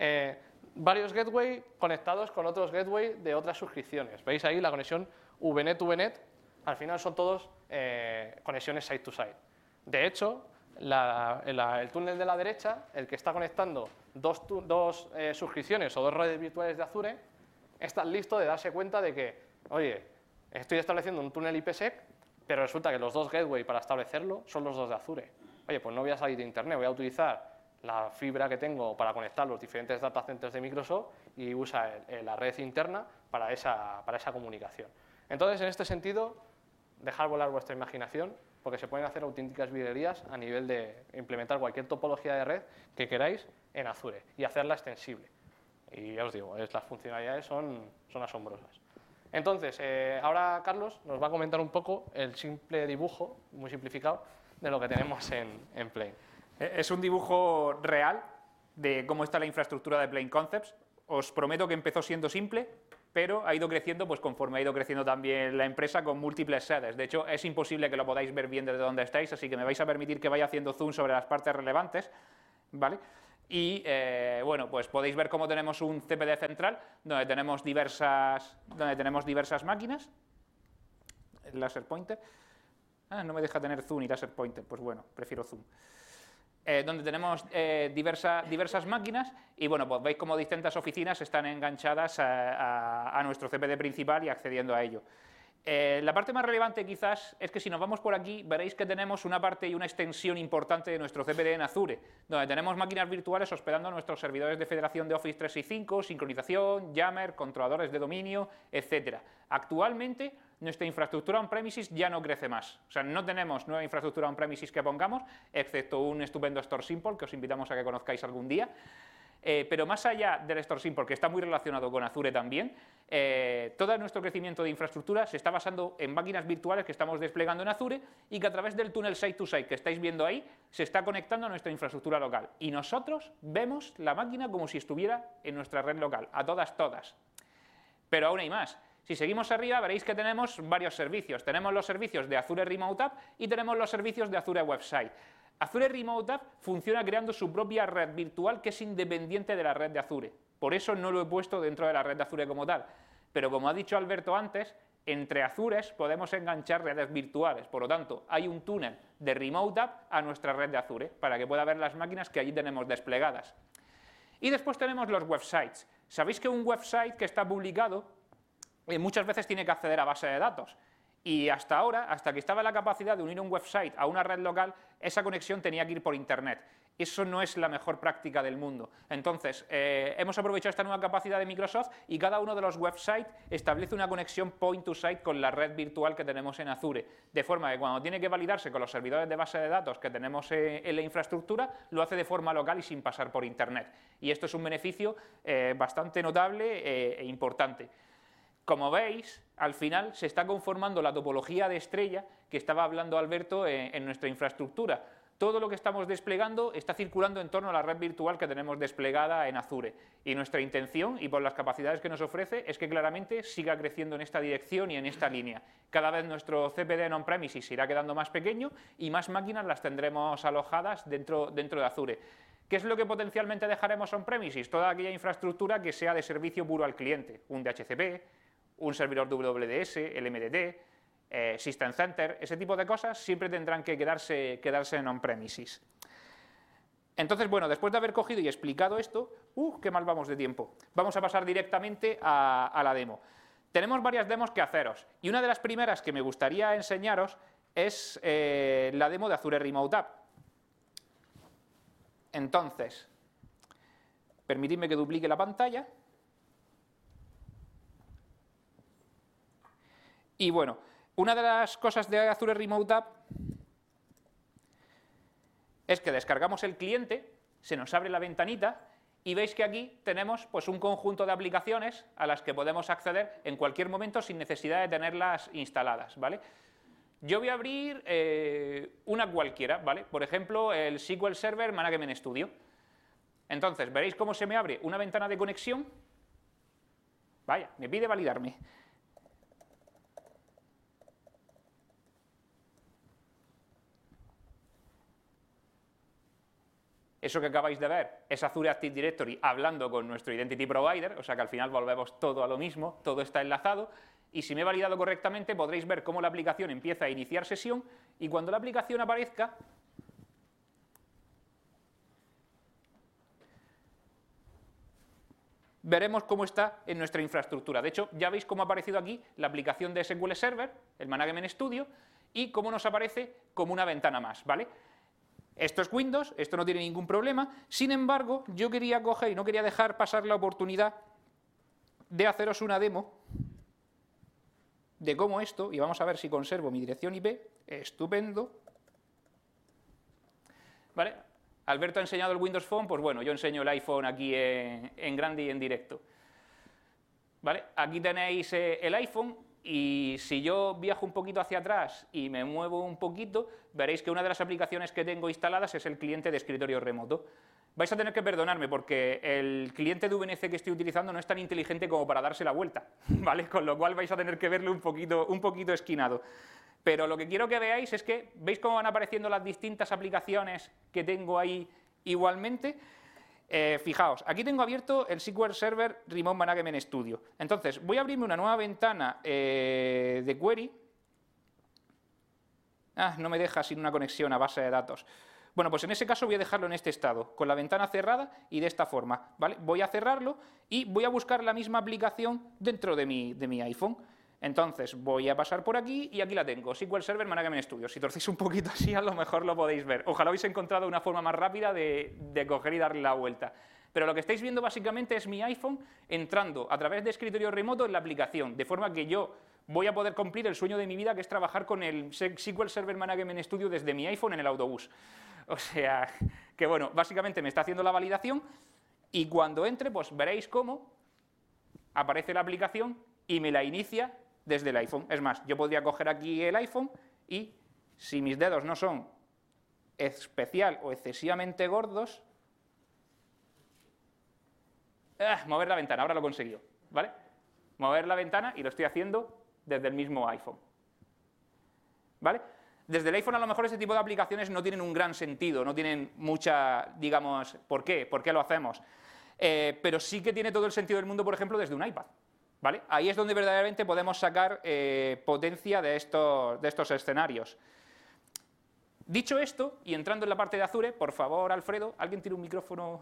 Varios gateway conectados con otros gateway de otras suscripciones. ¿Veis ahí la conexión VNet-VNet? Al final son todos conexiones site-to-site. De hecho, el túnel de la derecha, el que está conectando dos suscripciones o dos redes virtuales de Azure, está listo de darse cuenta de que, oye, estoy estableciendo un túnel IPsec, pero resulta que los dos gateway para establecerlo son los dos de Azure. Oye, pues no voy a salir de Internet, voy a utilizar la fibra que tengo para conectar los diferentes data centers de Microsoft y usa la red interna para esa comunicación. Entonces, en este sentido, dejar volar vuestra imaginación, porque se pueden hacer auténticas virguerías a nivel de implementar cualquier topología de red que queráis en Azure y hacerla extensible. Y ya os digo, las funcionalidades son asombrosas. Entonces, ahora Carlos nos va a comentar un poco el simple dibujo, muy simplificado, de lo que tenemos en Plain. Es un dibujo real de cómo está la infraestructura de Plain Concepts. Os prometo que empezó siendo simple, pero ha ido creciendo pues conforme ha ido creciendo también la empresa con múltiples sedes. De hecho, es imposible que lo podáis ver bien desde donde estáis, así que me vais a permitir que vaya haciendo zoom sobre las partes relevantes, ¿vale? Y bueno, pues podéis ver cómo tenemos un CPD central donde tenemos diversas máquinas. El laser pointer. No me deja tener zoom y laser pointer, pues bueno, prefiero zoom. Donde tenemos diversas máquinas y bueno, pues veis cómo distintas oficinas están enganchadas a nuestro CPD principal y accediendo a ello. La parte más relevante quizás es que si nos vamos por aquí veréis que tenemos una parte y una extensión importante de nuestro CPD en Azure, donde tenemos máquinas virtuales hospedando nuestros servidores de federación de Office 365, sincronización, Yammer, controladores de dominio, etc. Actualmente nuestra infraestructura on-premises ya no crece más, o sea, no tenemos nueva infraestructura on-premises que pongamos, excepto un estupendo Store Simple que os invitamos a que conozcáis algún día. pero más allá del StoreSync, porque está muy relacionado con Azure también, todo nuestro crecimiento de infraestructura se está basando en máquinas virtuales que estamos desplegando en Azure y que a través del túnel site-to-site que estáis viendo ahí se está conectando a nuestra infraestructura local. Y nosotros vemos la máquina como si estuviera en nuestra red local, a todas. Pero aún hay más. Si seguimos arriba veréis que tenemos varios servicios. Tenemos los servicios de Azure Remote App y tenemos los servicios de Azure Website. Azure Remote App funciona creando su propia red virtual que es independiente de la red de Azure. Por eso no lo he puesto dentro de la red de Azure como tal. Pero como ha dicho Alberto antes, entre Azures podemos enganchar redes virtuales. Por lo tanto, hay un túnel de Remote App a nuestra red de Azure para que pueda ver las máquinas que allí tenemos desplegadas. Y después tenemos los websites. Sabéis que un website que está publicado muchas veces tiene que acceder a base de datos. Y hasta ahora, hasta que estaba la capacidad de unir un website a una red local, esa conexión tenía que ir por Internet. Eso no es la mejor práctica del mundo. Entonces, hemos aprovechado esta nueva capacidad de Microsoft y cada uno de los websites establece una conexión point-to-site con la red virtual que tenemos en Azure, de forma que cuando tiene que validarse con los servidores de base de datos que tenemos en la infraestructura, lo hace de forma local y sin pasar por Internet. Y esto es un beneficio bastante notable e importante. Como veis, al final se está conformando la topología de estrella que estaba hablando Alberto en nuestra infraestructura. Todo lo que estamos desplegando está circulando en torno a la red virtual que tenemos desplegada en Azure. Y nuestra intención, y por las capacidades que nos ofrece, es que claramente siga creciendo en esta dirección y en esta línea. Cada vez nuestro CPD en on-premises se irá quedando más pequeño y más máquinas las tendremos alojadas dentro de Azure. ¿Qué es lo que potencialmente dejaremos on-premises? Toda aquella infraestructura que sea de servicio puro al cliente, un DHCP, un servidor WDS, el MDT, System Center, ese tipo de cosas siempre tendrán que quedarse en on-premises. Entonces, bueno, después de haber cogido y explicado esto, qué mal vamos de tiempo, vamos a pasar directamente a la demo. Tenemos varias demos que haceros, y una de las primeras que me gustaría enseñaros es la demo de Azure Remote App. Entonces, permitidme que duplique la pantalla. Y bueno, una de las cosas de Azure Remote App es que descargamos el cliente, se nos abre la ventanita y veis que aquí tenemos pues, un conjunto de aplicaciones a las que podemos acceder en cualquier momento sin necesidad de tenerlas instaladas, ¿vale? Yo voy a abrir una cualquiera, ¿vale? Por ejemplo, el SQL Server Management Studio. Entonces, veréis cómo se me abre una ventana de conexión. Vaya, me pide validarme. Eso que acabáis de ver es Azure Active Directory hablando con nuestro Identity Provider, o sea que al final volvemos todo a lo mismo, todo está enlazado, y si me he validado correctamente podréis ver cómo la aplicación empieza a iniciar sesión, y cuando la aplicación aparezca, veremos cómo está en nuestra infraestructura. De hecho, ya veis cómo ha aparecido aquí la aplicación de SQL Server, el Management Studio, y cómo nos aparece como una ventana más, ¿vale? Esto es Windows, esto no tiene ningún problema. Sin embargo, yo quería coger y no quería dejar pasar la oportunidad de haceros una demo de cómo esto, y vamos a ver si conservo mi dirección IP, estupendo. ¿Vale? Alberto ha enseñado el Windows Phone, pues bueno, yo enseño el iPhone aquí en grande y en directo. ¿Vale? Aquí tenéis el iPhone. Y si yo viajo un poquito hacia atrás y me muevo un poquito, veréis que una de las aplicaciones que tengo instaladas es el cliente de escritorio remoto. Vais a tener que perdonarme porque el cliente de VNC que estoy utilizando no es tan inteligente como para darse la vuelta, ¿vale? Con lo cual vais a tener que verlo un poquito esquinado. Pero lo que quiero que veáis es que, ¿veis cómo van apareciendo las distintas aplicaciones que tengo ahí igualmente? Fijaos, aquí tengo abierto el SQL Server Remote Management Studio. Entonces, voy a abrirme una nueva ventana de query. No me deja sin una conexión a base de datos. Bueno, pues en ese caso voy a dejarlo en este estado, con la ventana cerrada y de esta forma, ¿vale? Voy a cerrarlo y voy a buscar la misma aplicación dentro de mi iPhone. Entonces, voy a pasar por aquí y aquí la tengo, SQL Server Management Studio. Si torcéis un poquito así, a lo mejor lo podéis ver. Ojalá habéis encontrado una forma más rápida de coger y darle la vuelta. Pero lo que estáis viendo básicamente es mi iPhone entrando a través de escritorio remoto en la aplicación, de forma que yo voy a poder cumplir el sueño de mi vida, que es trabajar con el SQL Server Management Studio desde mi iPhone en el autobús. O sea, que bueno, básicamente me está haciendo la validación. y cuando entre, pues veréis cómo aparece la aplicación y me la inicia desde el iPhone. Es más, yo podría coger aquí el iPhone y, si mis dedos no son especial o excesivamente gordos, mover la ventana, ahora lo he conseguido, ¿vale? Mover la ventana y lo estoy haciendo desde el mismo iPhone, ¿vale? Desde el iPhone a lo mejor ese tipo de aplicaciones no tienen un gran sentido, no tienen mucha, digamos, ¿por qué? ¿Por qué lo hacemos? Pero sí que tiene todo el sentido del mundo, por ejemplo, desde un iPad, ¿vale? Ahí es donde verdaderamente podemos sacar potencia de estos escenarios. Dicho esto, y entrando en la parte de Azure, por favor, Alfredo, ¿alguien tiene un micrófono?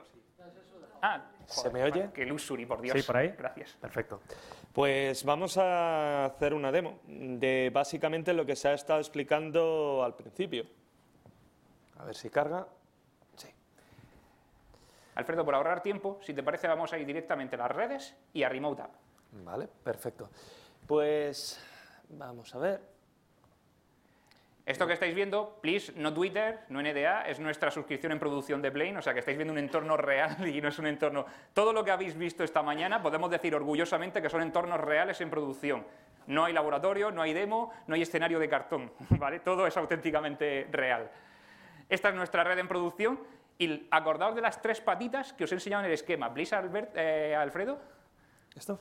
¿Se me oye? Qué luxury, por Dios. Sí, por ahí. Gracias. Perfecto. Pues vamos a hacer una demo de básicamente lo que se ha estado explicando al principio. A ver si carga. Sí. Alfredo, por ahorrar tiempo, si te parece, vamos a ir directamente a las redes y a Remote App. Vale, perfecto. Pues vamos a ver. Esto que estáis viendo, please, no Twitter, no NDA, es nuestra suscripción en producción de Plane, o sea que estáis viendo un entorno real y no es un entorno... Todo lo que habéis visto esta mañana podemos decir orgullosamente que son entornos reales en producción. No hay laboratorio, no hay demo, no hay escenario de cartón, ¿vale? Todo es auténticamente real. Esta es nuestra red en producción y acordaos de las 3 patitas que os he enseñado en el esquema. Please, Alfredo. ¿Esto?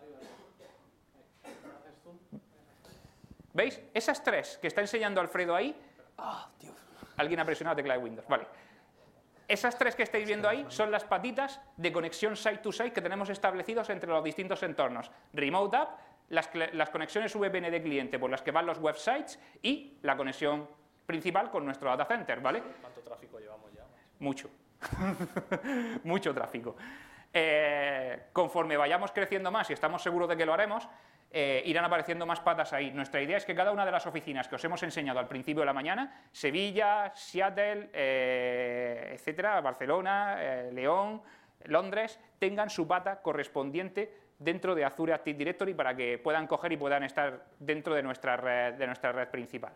¿Veis? Esas 3 que está enseñando Alfredo ahí... Dios. Alguien ha presionado la tecla de Windows. Vale. Esas 3 que estáis viendo ahí son las patitas de conexión site-to-site que tenemos establecidos entre los distintos entornos. Remote App, las conexiones VPN de cliente por las que van los websites y la conexión principal con nuestro data center, ¿vale? ¿Cuánto tráfico llevamos ya? Mucho. Mucho tráfico. Conforme vayamos creciendo más y estamos seguros de que lo haremos, irán apareciendo más patas ahí. Nuestra idea es que cada una de las oficinas que os hemos enseñado al principio de la mañana, Sevilla, Seattle, etcétera, Barcelona, León, Londres, tengan su pata correspondiente dentro de Azure Active Directory para que puedan coger y puedan estar dentro de nuestra red principal.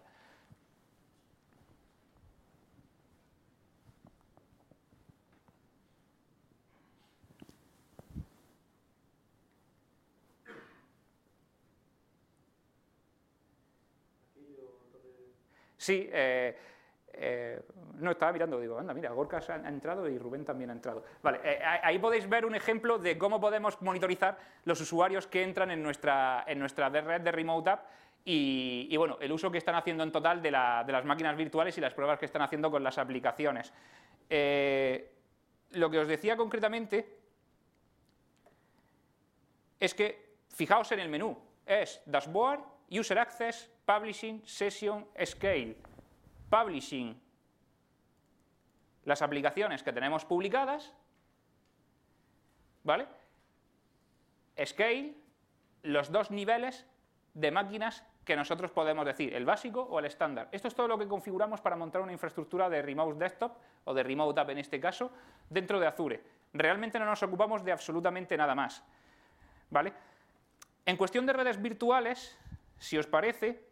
Sí, no, estaba mirando, digo, anda, mira, Gorka ha entrado y Rubén también ha entrado. Vale, ahí podéis ver un ejemplo de cómo podemos monitorizar los usuarios que entran en nuestra red de Remote App y bueno, el uso que están haciendo en total de las máquinas virtuales y las pruebas que están haciendo con las aplicaciones. Lo que os decía concretamente es que, fijaos en el menú, es Dashboard, User Access, Publishing, Session, Scale. Publishing, las aplicaciones que tenemos publicadas, ¿vale? Scale, los 2 niveles de máquinas que nosotros podemos decir, el básico o el estándar. Esto es todo lo que configuramos para montar una infraestructura de Remote Desktop, o de Remote App en este caso, dentro de Azure. Realmente no nos ocupamos de absolutamente nada más, ¿vale? En cuestión de redes virtuales, si os parece,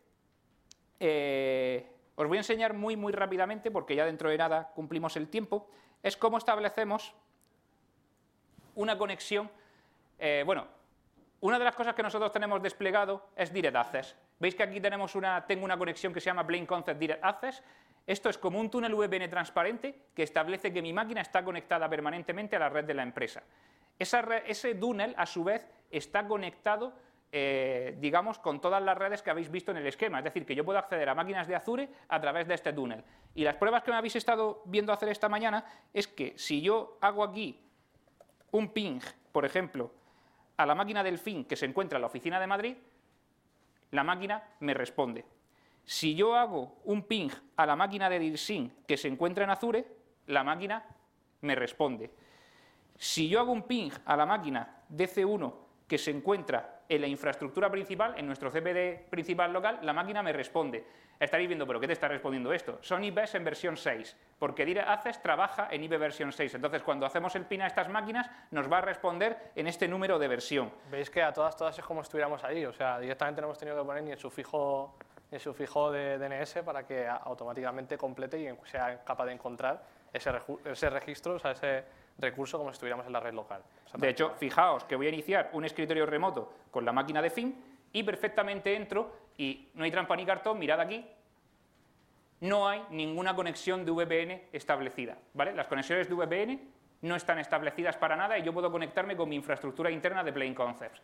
os voy a enseñar muy rápidamente, porque ya dentro de nada cumplimos el tiempo, es cómo establecemos una conexión. Bueno, una de las cosas que nosotros tenemos desplegado es Direct Access. Veis que aquí tengo una conexión que se llama Plain Concept Direct Access. Esto es como un túnel VPN transparente que establece que mi máquina está conectada permanentemente a la red de la empresa. Ese túnel, a su vez, está conectado digamos, con todas las redes que habéis visto en el esquema. Es decir, que yo puedo acceder a máquinas de Azure a través de este túnel. Y las pruebas que me habéis estado viendo hacer esta mañana es que si yo hago aquí un ping, por ejemplo, a la máquina del FIN que se encuentra en la oficina de Madrid, la máquina me responde. Si yo hago un ping a la máquina de DIRSIN que se encuentra en Azure, la máquina me responde. Si yo hago un ping a la máquina DC1 que se encuentra en la infraestructura principal, en nuestro CPD principal local, la máquina me responde. Estaréis viendo, ¿pero qué te está respondiendo esto? Son IPs en versión 6, porque Direct Access trabaja en IP versión 6. Entonces, cuando hacemos el ping a estas máquinas, nos va a responder en este número de versión. Veis que a todas es como si estuviéramos ahí, o sea, directamente no hemos tenido que poner ni el sufijo de DNS para que automáticamente complete y sea capaz de encontrar ese registro, o sea, ese recurso como si estuviéramos en la red local. De hecho, fijaos que voy a iniciar un escritorio remoto con la máquina de FIM y perfectamente entro y no hay trampa ni cartón, mirad aquí, no hay ninguna conexión de VPN establecida, ¿vale? Las conexiones de VPN no están establecidas para nada y yo puedo conectarme con mi infraestructura interna de Plain Concepts.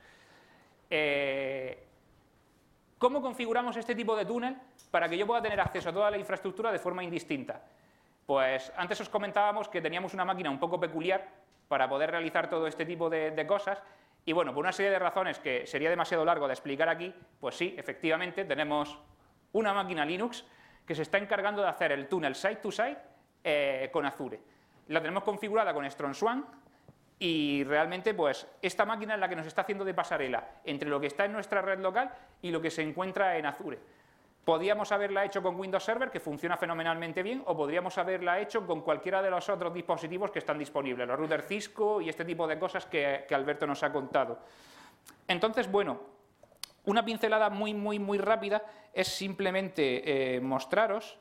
¿Cómo configuramos este tipo de túnel para que yo pueda tener acceso a toda la infraestructura de forma indistinta? Pues antes os comentábamos que teníamos una máquina un poco peculiar para poder realizar todo este tipo de cosas y bueno, por una serie de razones que sería demasiado largo de explicar aquí, pues sí, efectivamente tenemos una máquina Linux que se está encargando de hacer el túnel site-to-site con Azure. La tenemos configurada con StrongSwan y realmente pues esta máquina es la que nos está haciendo de pasarela entre lo que está en nuestra red local y lo que se encuentra en Azure. Podríamos haberla hecho con Windows Server, que funciona fenomenalmente bien, o podríamos haberla hecho con cualquiera de los otros dispositivos que están disponibles, los routers Cisco y este tipo de cosas que Alberto nos ha contado. Entonces, bueno, una pincelada muy rápida es simplemente mostraros,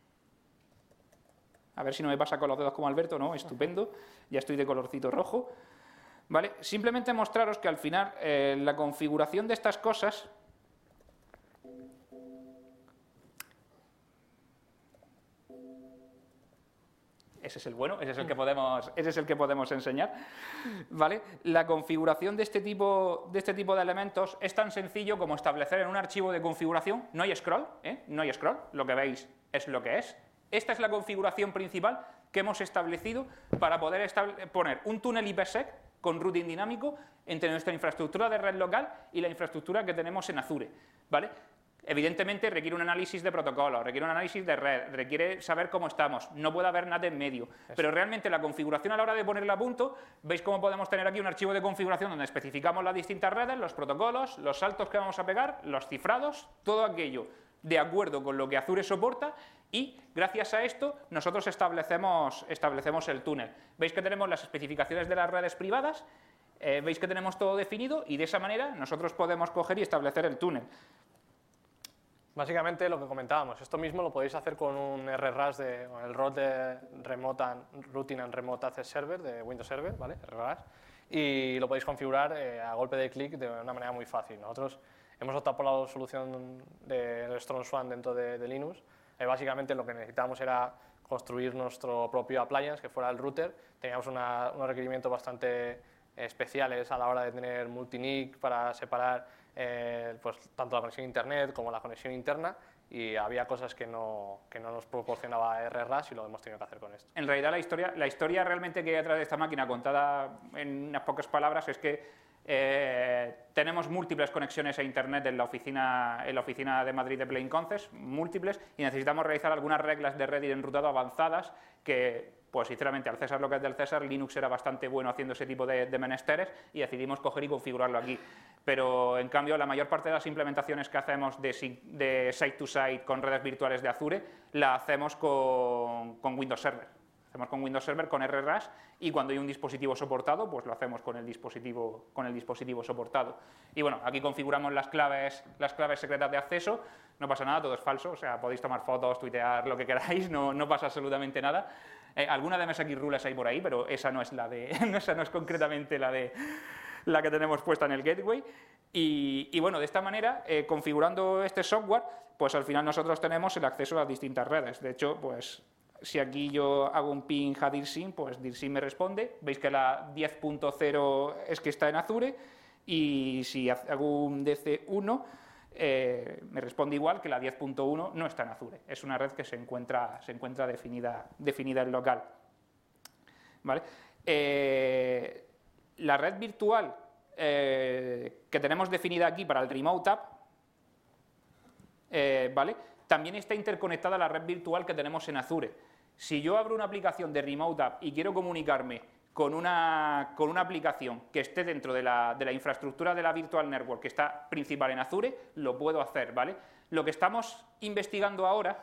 a ver si no me pasa con los dedos como Alberto, no, estupendo, ya estoy de colorcito rojo, ¿vale? Simplemente mostraros que al final la configuración de estas cosas... Ese es el bueno, ese es el que podemos enseñar, ¿vale? La configuración de este tipo de elementos es tan sencillo como establecer en un archivo de configuración, no hay scroll, no hay scroll, lo que veis es lo que es. Esta es la configuración principal que hemos establecido para poder poner un túnel IPsec con routing dinámico entre nuestra infraestructura de red local y la infraestructura que tenemos en Azure, ¿vale? Evidentemente requiere un análisis de protocolo, requiere un análisis de red, requiere saber cómo estamos, no puede haber nada en medio, pero realmente la configuración a la hora de ponerla a punto, veis cómo podemos tener aquí un archivo de configuración donde especificamos las distintas redes, los protocolos, los saltos que vamos a pegar, los cifrados, todo aquello de acuerdo con lo que Azure soporta y gracias a esto nosotros establecemos el túnel. Veis que tenemos las especificaciones de las redes privadas, veis que tenemos todo definido y de esa manera nosotros podemos coger y establecer el túnel. Básicamente lo que comentábamos, esto mismo lo podéis hacer con un RRAS, el rol de Routing and Remote Access Server de Windows Server, ¿vale? RRAS, y lo podéis configurar a golpe de clic de una manera muy fácil. Nosotros hemos optado por la solución de StrongSwan dentro de Linux. Básicamente lo que necesitábamos era construir nuestro propio appliance, que fuera el router. Teníamos unos requerimientos bastante especiales a la hora de tener multinic para separar pues, tanto la conexión a internet como la conexión interna y había cosas que no nos proporcionaba RRAS y lo hemos tenido que hacer con esto. En realidad la historia realmente que hay detrás de esta máquina contada en unas pocas palabras es que tenemos múltiples conexiones a internet en la oficina de Madrid de Plain Concepts, múltiples, y necesitamos realizar algunas reglas de red y de enrutado avanzadas que, pues sinceramente, al César lo que es del César, Linux era bastante bueno haciendo ese tipo de menesteres y decidimos coger y configurarlo aquí. Pero, en cambio, la mayor parte de las implementaciones que hacemos de site-to-site con redes virtuales de Azure la hacemos con Windows Server. Hacemos con Windows Server, con RRAS, y cuando hay un dispositivo soportado, pues lo hacemos con el dispositivo soportado. Y bueno, aquí configuramos las claves secretas de acceso, no pasa nada, todo es falso, o sea, podéis tomar fotos, tuitear, lo que queráis, no pasa absolutamente nada. Alguna de MSX Rules hay por ahí, pero esa no es esa no es concretamente la que tenemos puesta en el gateway. Y bueno, de esta manera, configurando este software, pues al final nosotros tenemos el acceso a las distintas redes. De hecho, pues si aquí yo hago un ping a DIRSIM, pues DIRSIM me responde. Veis que la 10.0 es que está en Azure y si hago un DC1 me responde igual que la 10.1 no está en Azure. Es una red que se encuentra definida en local. ¿Vale? La red virtual que tenemos definida aquí para el Remote App, ¿vale? También está interconectada a la red virtual que tenemos en Azure. Si yo abro una aplicación de Remote App y quiero comunicarme con una aplicación que esté dentro de la infraestructura de la Virtual Network que está principal en Azure, lo puedo hacer, ¿vale? Lo que estamos investigando ahora,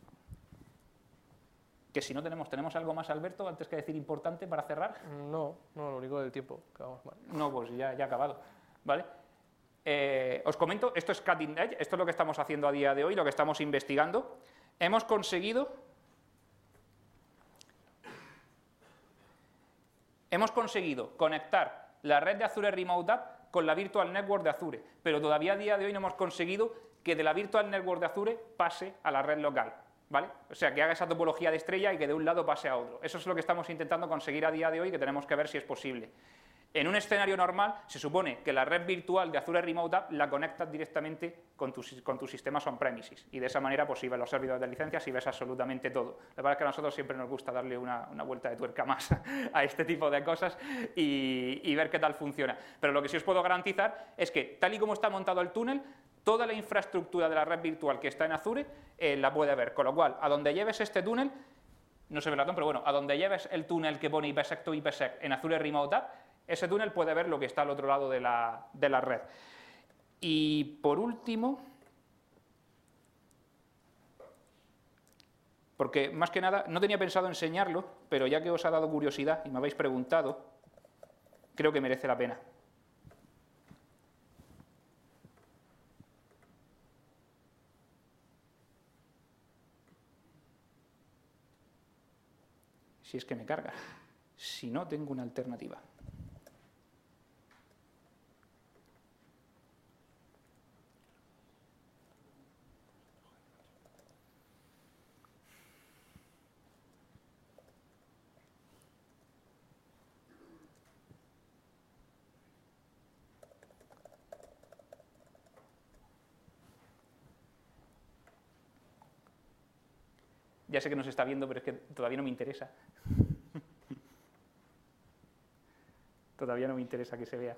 que si no ¿tenemos algo más, Alberto, antes que decir importante para cerrar? No, lo único del tiempo, que vamos mal. No, pues ya ha acabado, ¿vale? Os comento, esto es Cutting Edge, esto es lo que estamos haciendo a día de hoy, lo que estamos investigando. Hemos conseguido Hemos conseguido conectar la red de Azure Remote App con la Virtual Network de Azure, pero todavía a día de hoy no hemos conseguido que de la Virtual Network de Azure pase a la red local, ¿vale? O sea, que haga esa topología de estrella y que de un lado pase a otro. Eso es lo que estamos intentando conseguir a día de hoy y que tenemos que ver si es posible. En un escenario normal, se supone que la red virtual de Azure Remote App la conectas directamente con tus sistemas on-premises y de esa manera pues ves los servidores de licencias y ves absolutamente todo. La verdad es que a nosotros siempre nos gusta darle una vuelta de tuerca más a este tipo de cosas y ver qué tal funciona. Pero lo que sí os puedo garantizar es que, tal y como está montado el túnel, toda la infraestructura de la red virtual que está en Azure la puede ver, con lo cual, a donde lleves este túnel, no se ve el ratón, pero bueno, a donde lleves el túnel que pone IPsec to IPsec en Azure Remote App, ese túnel puede ver lo que está al otro lado de la red. Y por último, porque más que nada no tenía pensado enseñarlo, pero ya que os ha dado curiosidad y me habéis preguntado, creo que merece la pena. Si es que me carga. Si no, tengo una alternativa. Ya sé que no se está viendo, pero es que todavía no me interesa. Todavía no me interesa que se vea.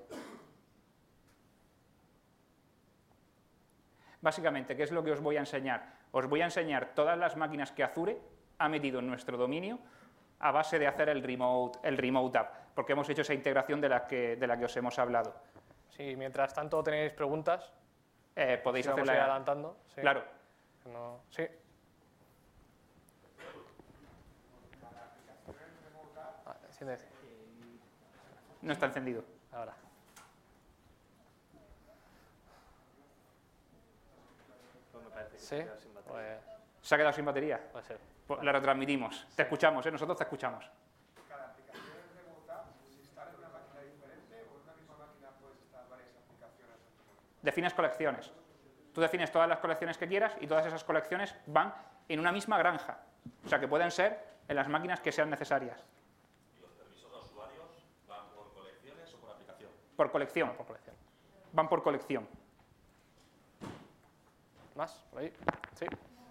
Básicamente, ¿qué es lo que os voy a enseñar? Os voy a enseñar todas las máquinas que Azure ha metido en nuestro dominio a base de hacer el remote app, porque hemos hecho esa integración de la que os hemos hablado. Si mientras tanto tenéis preguntas, podéis si vamos a ir hacerla. adelantando. Sí. Claro. No, sí. Enciende. No está encendido. Ahora. Sí, pues, ¿Se ha quedado sin batería? puede ser. Pues la retransmitimos. Te escuchamos, nosotros te escuchamos. Cada aplicación en Remote App se instala en una máquina diferente o en una misma máquina puedes instalar varias aplicaciones. Defines colecciones. Tú defines todas las colecciones que quieras y todas esas colecciones van en una misma granja. O sea, que pueden ser en las máquinas que sean necesarias. ¿Y los permisos de usuarios van por colecciones o por aplicación? Por colección. Por colección. Van por colección. ¿Más? ¿Por ahí? Sí.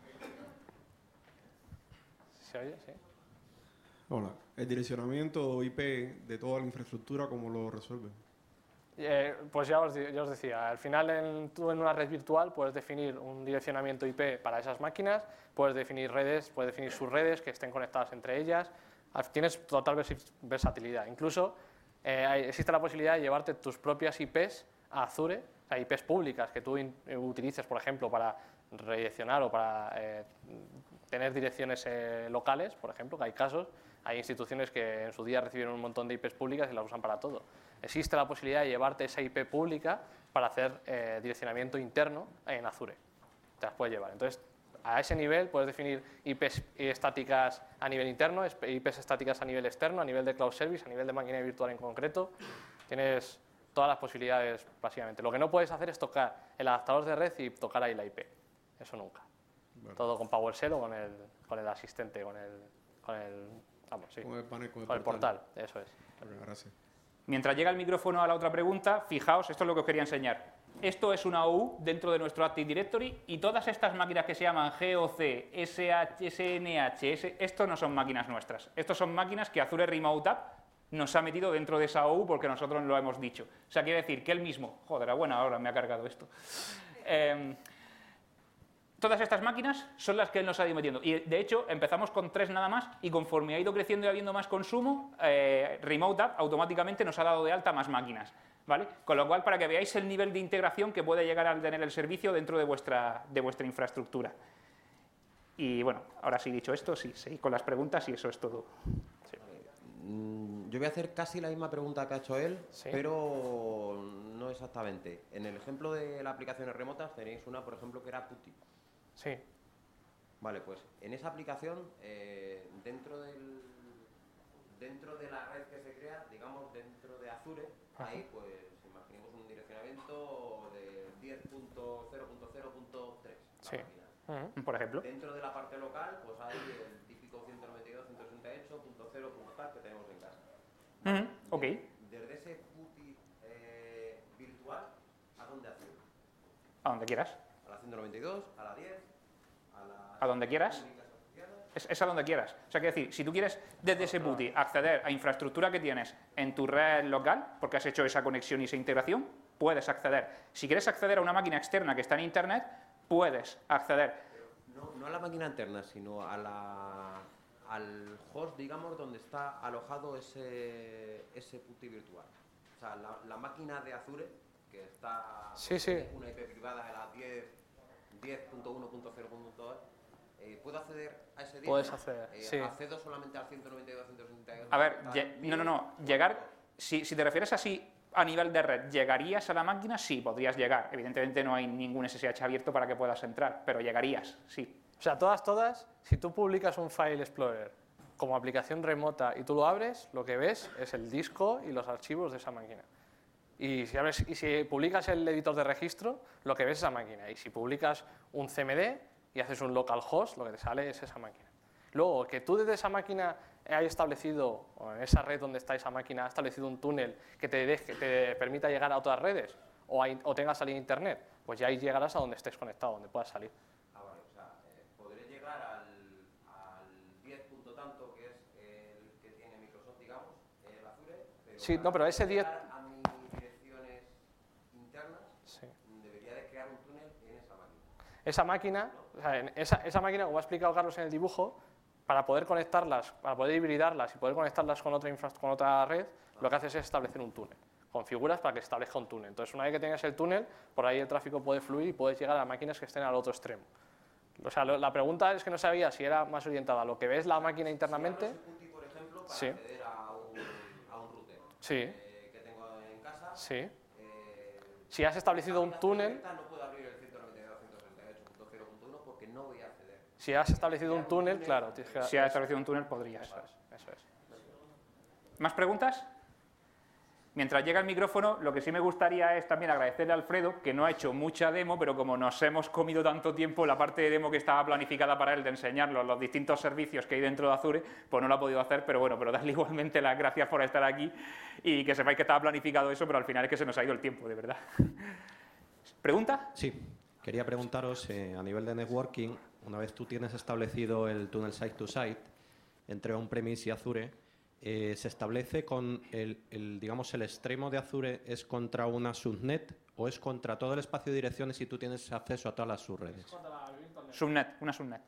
¿Se oye? Sí. Hola, el direccionamiento IP de toda la infraestructura, ¿cómo lo resuelve? Pues ya os decía, al final tú en una red virtual puedes definir un direccionamiento IP para esas máquinas, puedes definir redes, puedes definir sus redes que estén conectadas entre ellas, tienes total versatilidad. Incluso existe la posibilidad de llevarte tus propias IPs a Azure, o sea, IPs públicas que tú utilices, por ejemplo, para redireccionar o para tener direcciones locales, por ejemplo, que hay casos, hay instituciones que en su día recibieron un montón de IPs públicas y las usan para todo. Existe la posibilidad de llevarte esa IP pública para hacer direccionamiento interno en Azure. Te las puedes llevar. Entonces, a ese nivel puedes definir IPs estáticas a nivel interno, IPs estáticas a nivel externo, a nivel de cloud service, a nivel de máquina virtual en concreto. Tienes todas las posibilidades, básicamente. Lo que no puedes hacer es tocar el adaptador de red y tocar ahí la IP. Eso nunca. Bueno. Todo con PowerShell o con el asistente, con el vamos, sí, Con el panel, con con el portal. Eso es. Ok, gracias. Mientras llega el micrófono a la otra pregunta, fijaos, esto es lo que os quería enseñar. Esto es una OU dentro de nuestro Active Directory y todas estas máquinas que se llaman GOC, SH, SNH, esto no son máquinas nuestras. Estos son máquinas que Azure Remote App nos ha metido dentro de esa OU porque nosotros lo hemos dicho. O sea, quiere decir que él mismo, joder, a buena hora me ha cargado esto. Todas estas máquinas son las que él nos ha ido metiendo. Y de hecho, empezamos con 3 nada más y conforme ha ido creciendo y habiendo más consumo, Remote App automáticamente nos ha dado de alta más máquinas, ¿vale? Con lo cual, para que veáis el nivel de integración que puede llegar a tener el servicio dentro de vuestra infraestructura. Y bueno, ahora sí dicho esto, sí, seguid con las preguntas y eso es todo. Sí. Yo voy a hacer casi la misma pregunta que ha hecho él, Sí. pero no exactamente. En el ejemplo de las aplicaciones remotas tenéis una, por ejemplo, que era PuTTY. Sí. Vale, pues en esa aplicación, dentro dentro de la red que se crea, digamos dentro de Azure, hay pues imaginemos un direccionamiento de 10.0.0.3. Sí. Por ejemplo. Dentro de la parte local, pues hay el típico 192.168.0.tal que tenemos en casa. Ok. Desde ese PuTTY virtual, ¿a dónde acceder? A donde quieras. A la 192, a la 10, A donde quieras. Es a donde quieras. O sea, quiero decir, si tú quieres desde ese PuTTY acceder a infraestructura que tienes en tu red local, porque has hecho esa conexión y esa integración, puedes acceder. Si quieres acceder a una máquina externa que está en Internet, puedes acceder. No a la máquina interna, sino al host, digamos, donde está alojado ese PuTTY virtual. O sea, la máquina de Azure, que está en una IP privada de la 10.1.0.2, ¿puedo acceder a ese 10? Puedes acceder, sí. ¿Accedo solamente al 192.168? A ver, no. Llegar, si te refieres así a nivel de red, ¿llegarías a la máquina? Sí, podrías llegar. Evidentemente no hay ningún SSH abierto para que puedas entrar, pero llegarías, sí. O sea, todas, si tú publicas un File Explorer como aplicación remota y tú lo abres, lo que ves es el disco y los archivos de esa máquina. Y si publicas el editor de registro, lo que ves es esa máquina. Y si publicas un CMD y haces un localhost, lo que te sale es esa máquina. Luego, que tú desde esa máquina hayas establecido, o en esa red donde está esa máquina, has establecido un túnel que te permita llegar a otras redes o tengas salida a Internet, pues ya ahí llegarás a donde estés conectado, donde puedas salir. Vale, o sea, podré llegar al 10 punto tanto, que es el que tiene Microsoft, digamos, el Azure, pero sí, no, pero ese 10... a mis direcciones internas, debería de crear un túnel en esa máquina. Esa máquina, o sea, esa máquina, como ha explicado Carlos en el dibujo, para poder conectarlas, para poder hibridarlas y poder conectarlas con otra red, lo que haces es establecer un túnel. Configuras para que se establezca un túnel. Entonces, una vez que tengas el túnel, por ahí el tráfico puede fluir y puedes llegar a máquinas que estén al otro extremo. O sea, la pregunta es que no sabía si era más orientada a lo que ves la máquina internamente. Si abro ese PuTTY, por ejemplo, para acceder a un router que tengo en casa, si has establecido un túnel... no puedo abrir el 192.168.0.1 porque no voy a acceder. Si has establecido un túnel, claro. Si has establecido un túnel, podrías. Eso es. ¿Más preguntas? Mientras llega el micrófono, lo que sí me gustaría es también agradecerle a Alfredo, que no ha hecho mucha demo, pero como nos hemos comido tanto tiempo, la parte de demo que estaba planificada para él de enseñarnos los distintos servicios que hay dentro de Azure, pues no lo ha podido hacer, pero bueno, pero darle igualmente las gracias por estar aquí y que sepáis que estaba planificado eso, pero al final es que se nos ha ido el tiempo, de verdad. ¿Pregunta? Sí, quería preguntaros, a nivel de networking, una vez tú tienes establecido el túnel site-to-site entre on-premise y Azure, ¿se establece con digamos, el extremo de Azure es contra una subnet o es contra todo el espacio de direcciones y tú tienes acceso a todas las subredes? Una subnet.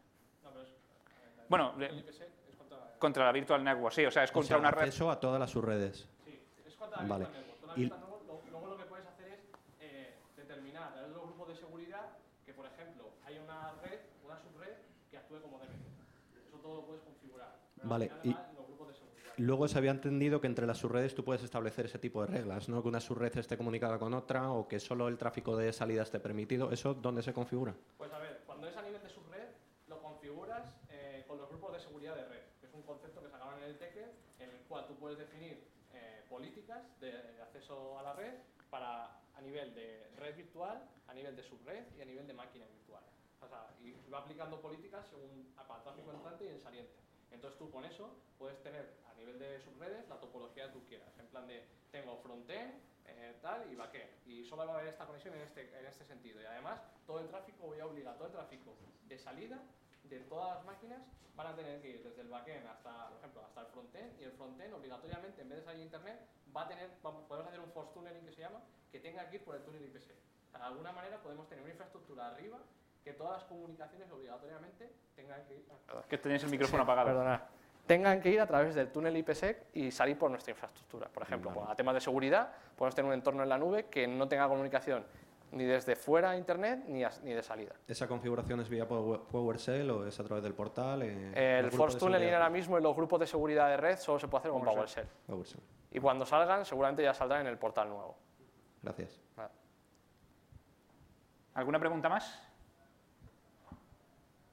Bueno, contra la Virtual Network, sí, o sea, es contra una red. Acceso a todas las subredes. Sí, es contra la Vale. Virtual Network. Luego lo que puedes hacer es determinar a través de los grupos de seguridad que, por ejemplo, hay una subred que actúe como DNS. Eso todo lo puedes configurar. Pero Vale, y luego se había entendido que entre las subredes tú puedes establecer ese tipo de reglas, ¿no? Que una subred esté comunicada con otra o que solo el tráfico de salida esté permitido. ¿Eso dónde se configura? Pues a ver, cuando es a nivel de subred, lo configuras con los grupos de seguridad de red, que es un concepto que sacaron en el TECE, en el cual tú puedes definir políticas de acceso a la red a nivel de red virtual, a nivel de subred y a nivel de máquina virtual. O sea, y va aplicando políticas para tráfico entrante y en saliente. Entonces tú con eso puedes tener a nivel de subredes la topología que tú quieras, en plan de tengo frontend, tal y backend, y solo va a haber esta conexión en este sentido. Y además todo el tráfico voy a obligar, todo el tráfico de salida de todas las máquinas van a tener que ir desde el backend hasta, por ejemplo, hasta el frontend, y el frontend obligatoriamente en vez de salir a internet podemos hacer un force tunneling que se llama, que tenga que ir por el túnel IPsec. O sea, de alguna manera podemos tener una infraestructura arriba que todas las comunicaciones obligatoriamente tengan que ir... Que tenéis el micrófono apagado. Perdona. Tengan que ir a través del túnel IPsec y salir por nuestra infraestructura. Por ejemplo, a temas de seguridad, podemos tener un entorno en la nube que no tenga comunicación ni desde fuera de Internet ni de salida. ¿Esa configuración es vía PowerShell o es a través del portal? El force tunneling ahora mismo en los grupos de seguridad de red solo se puede hacer con PowerShell. Y cuando salgan, seguramente ya saldrán en el portal nuevo. Gracias. ¿Alguna pregunta más?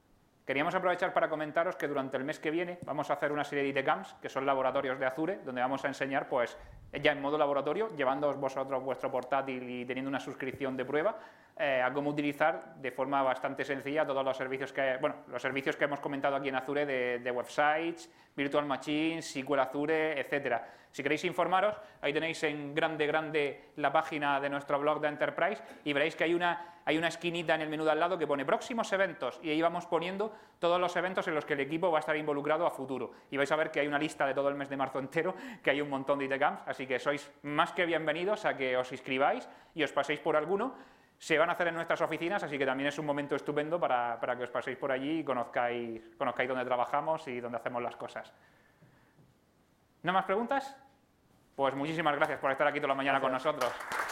Queríamos aprovechar para comentaros que durante el mes que viene vamos a hacer una serie de ITCamps, que son laboratorios de Azure, donde vamos a enseñar, pues, ya en modo laboratorio, llevándoos vosotros vuestro portátil y teniendo una suscripción de prueba, a cómo utilizar de forma bastante sencilla todos los servicios los servicios que hemos comentado aquí en Azure de websites, virtual machines, SQL Azure, etcétera. Si queréis informaros, ahí tenéis en grande la página de nuestro blog de Enterprise y veréis que hay una esquinita en el menú de al lado que pone próximos eventos y ahí vamos poniendo todos los eventos en los que el equipo va a estar involucrado a futuro. Y vais a ver que hay una lista de todo el mes de marzo entero, que hay un montón de ITCamps, así que sois más que bienvenidos a que os inscribáis y os paséis por alguno. Se van a hacer en nuestras oficinas, así que también es un momento estupendo para que os paséis por allí y conozcáis dónde trabajamos y dónde hacemos las cosas. ¿No más preguntas? Pues muchísimas gracias por estar aquí toda la mañana con nosotros.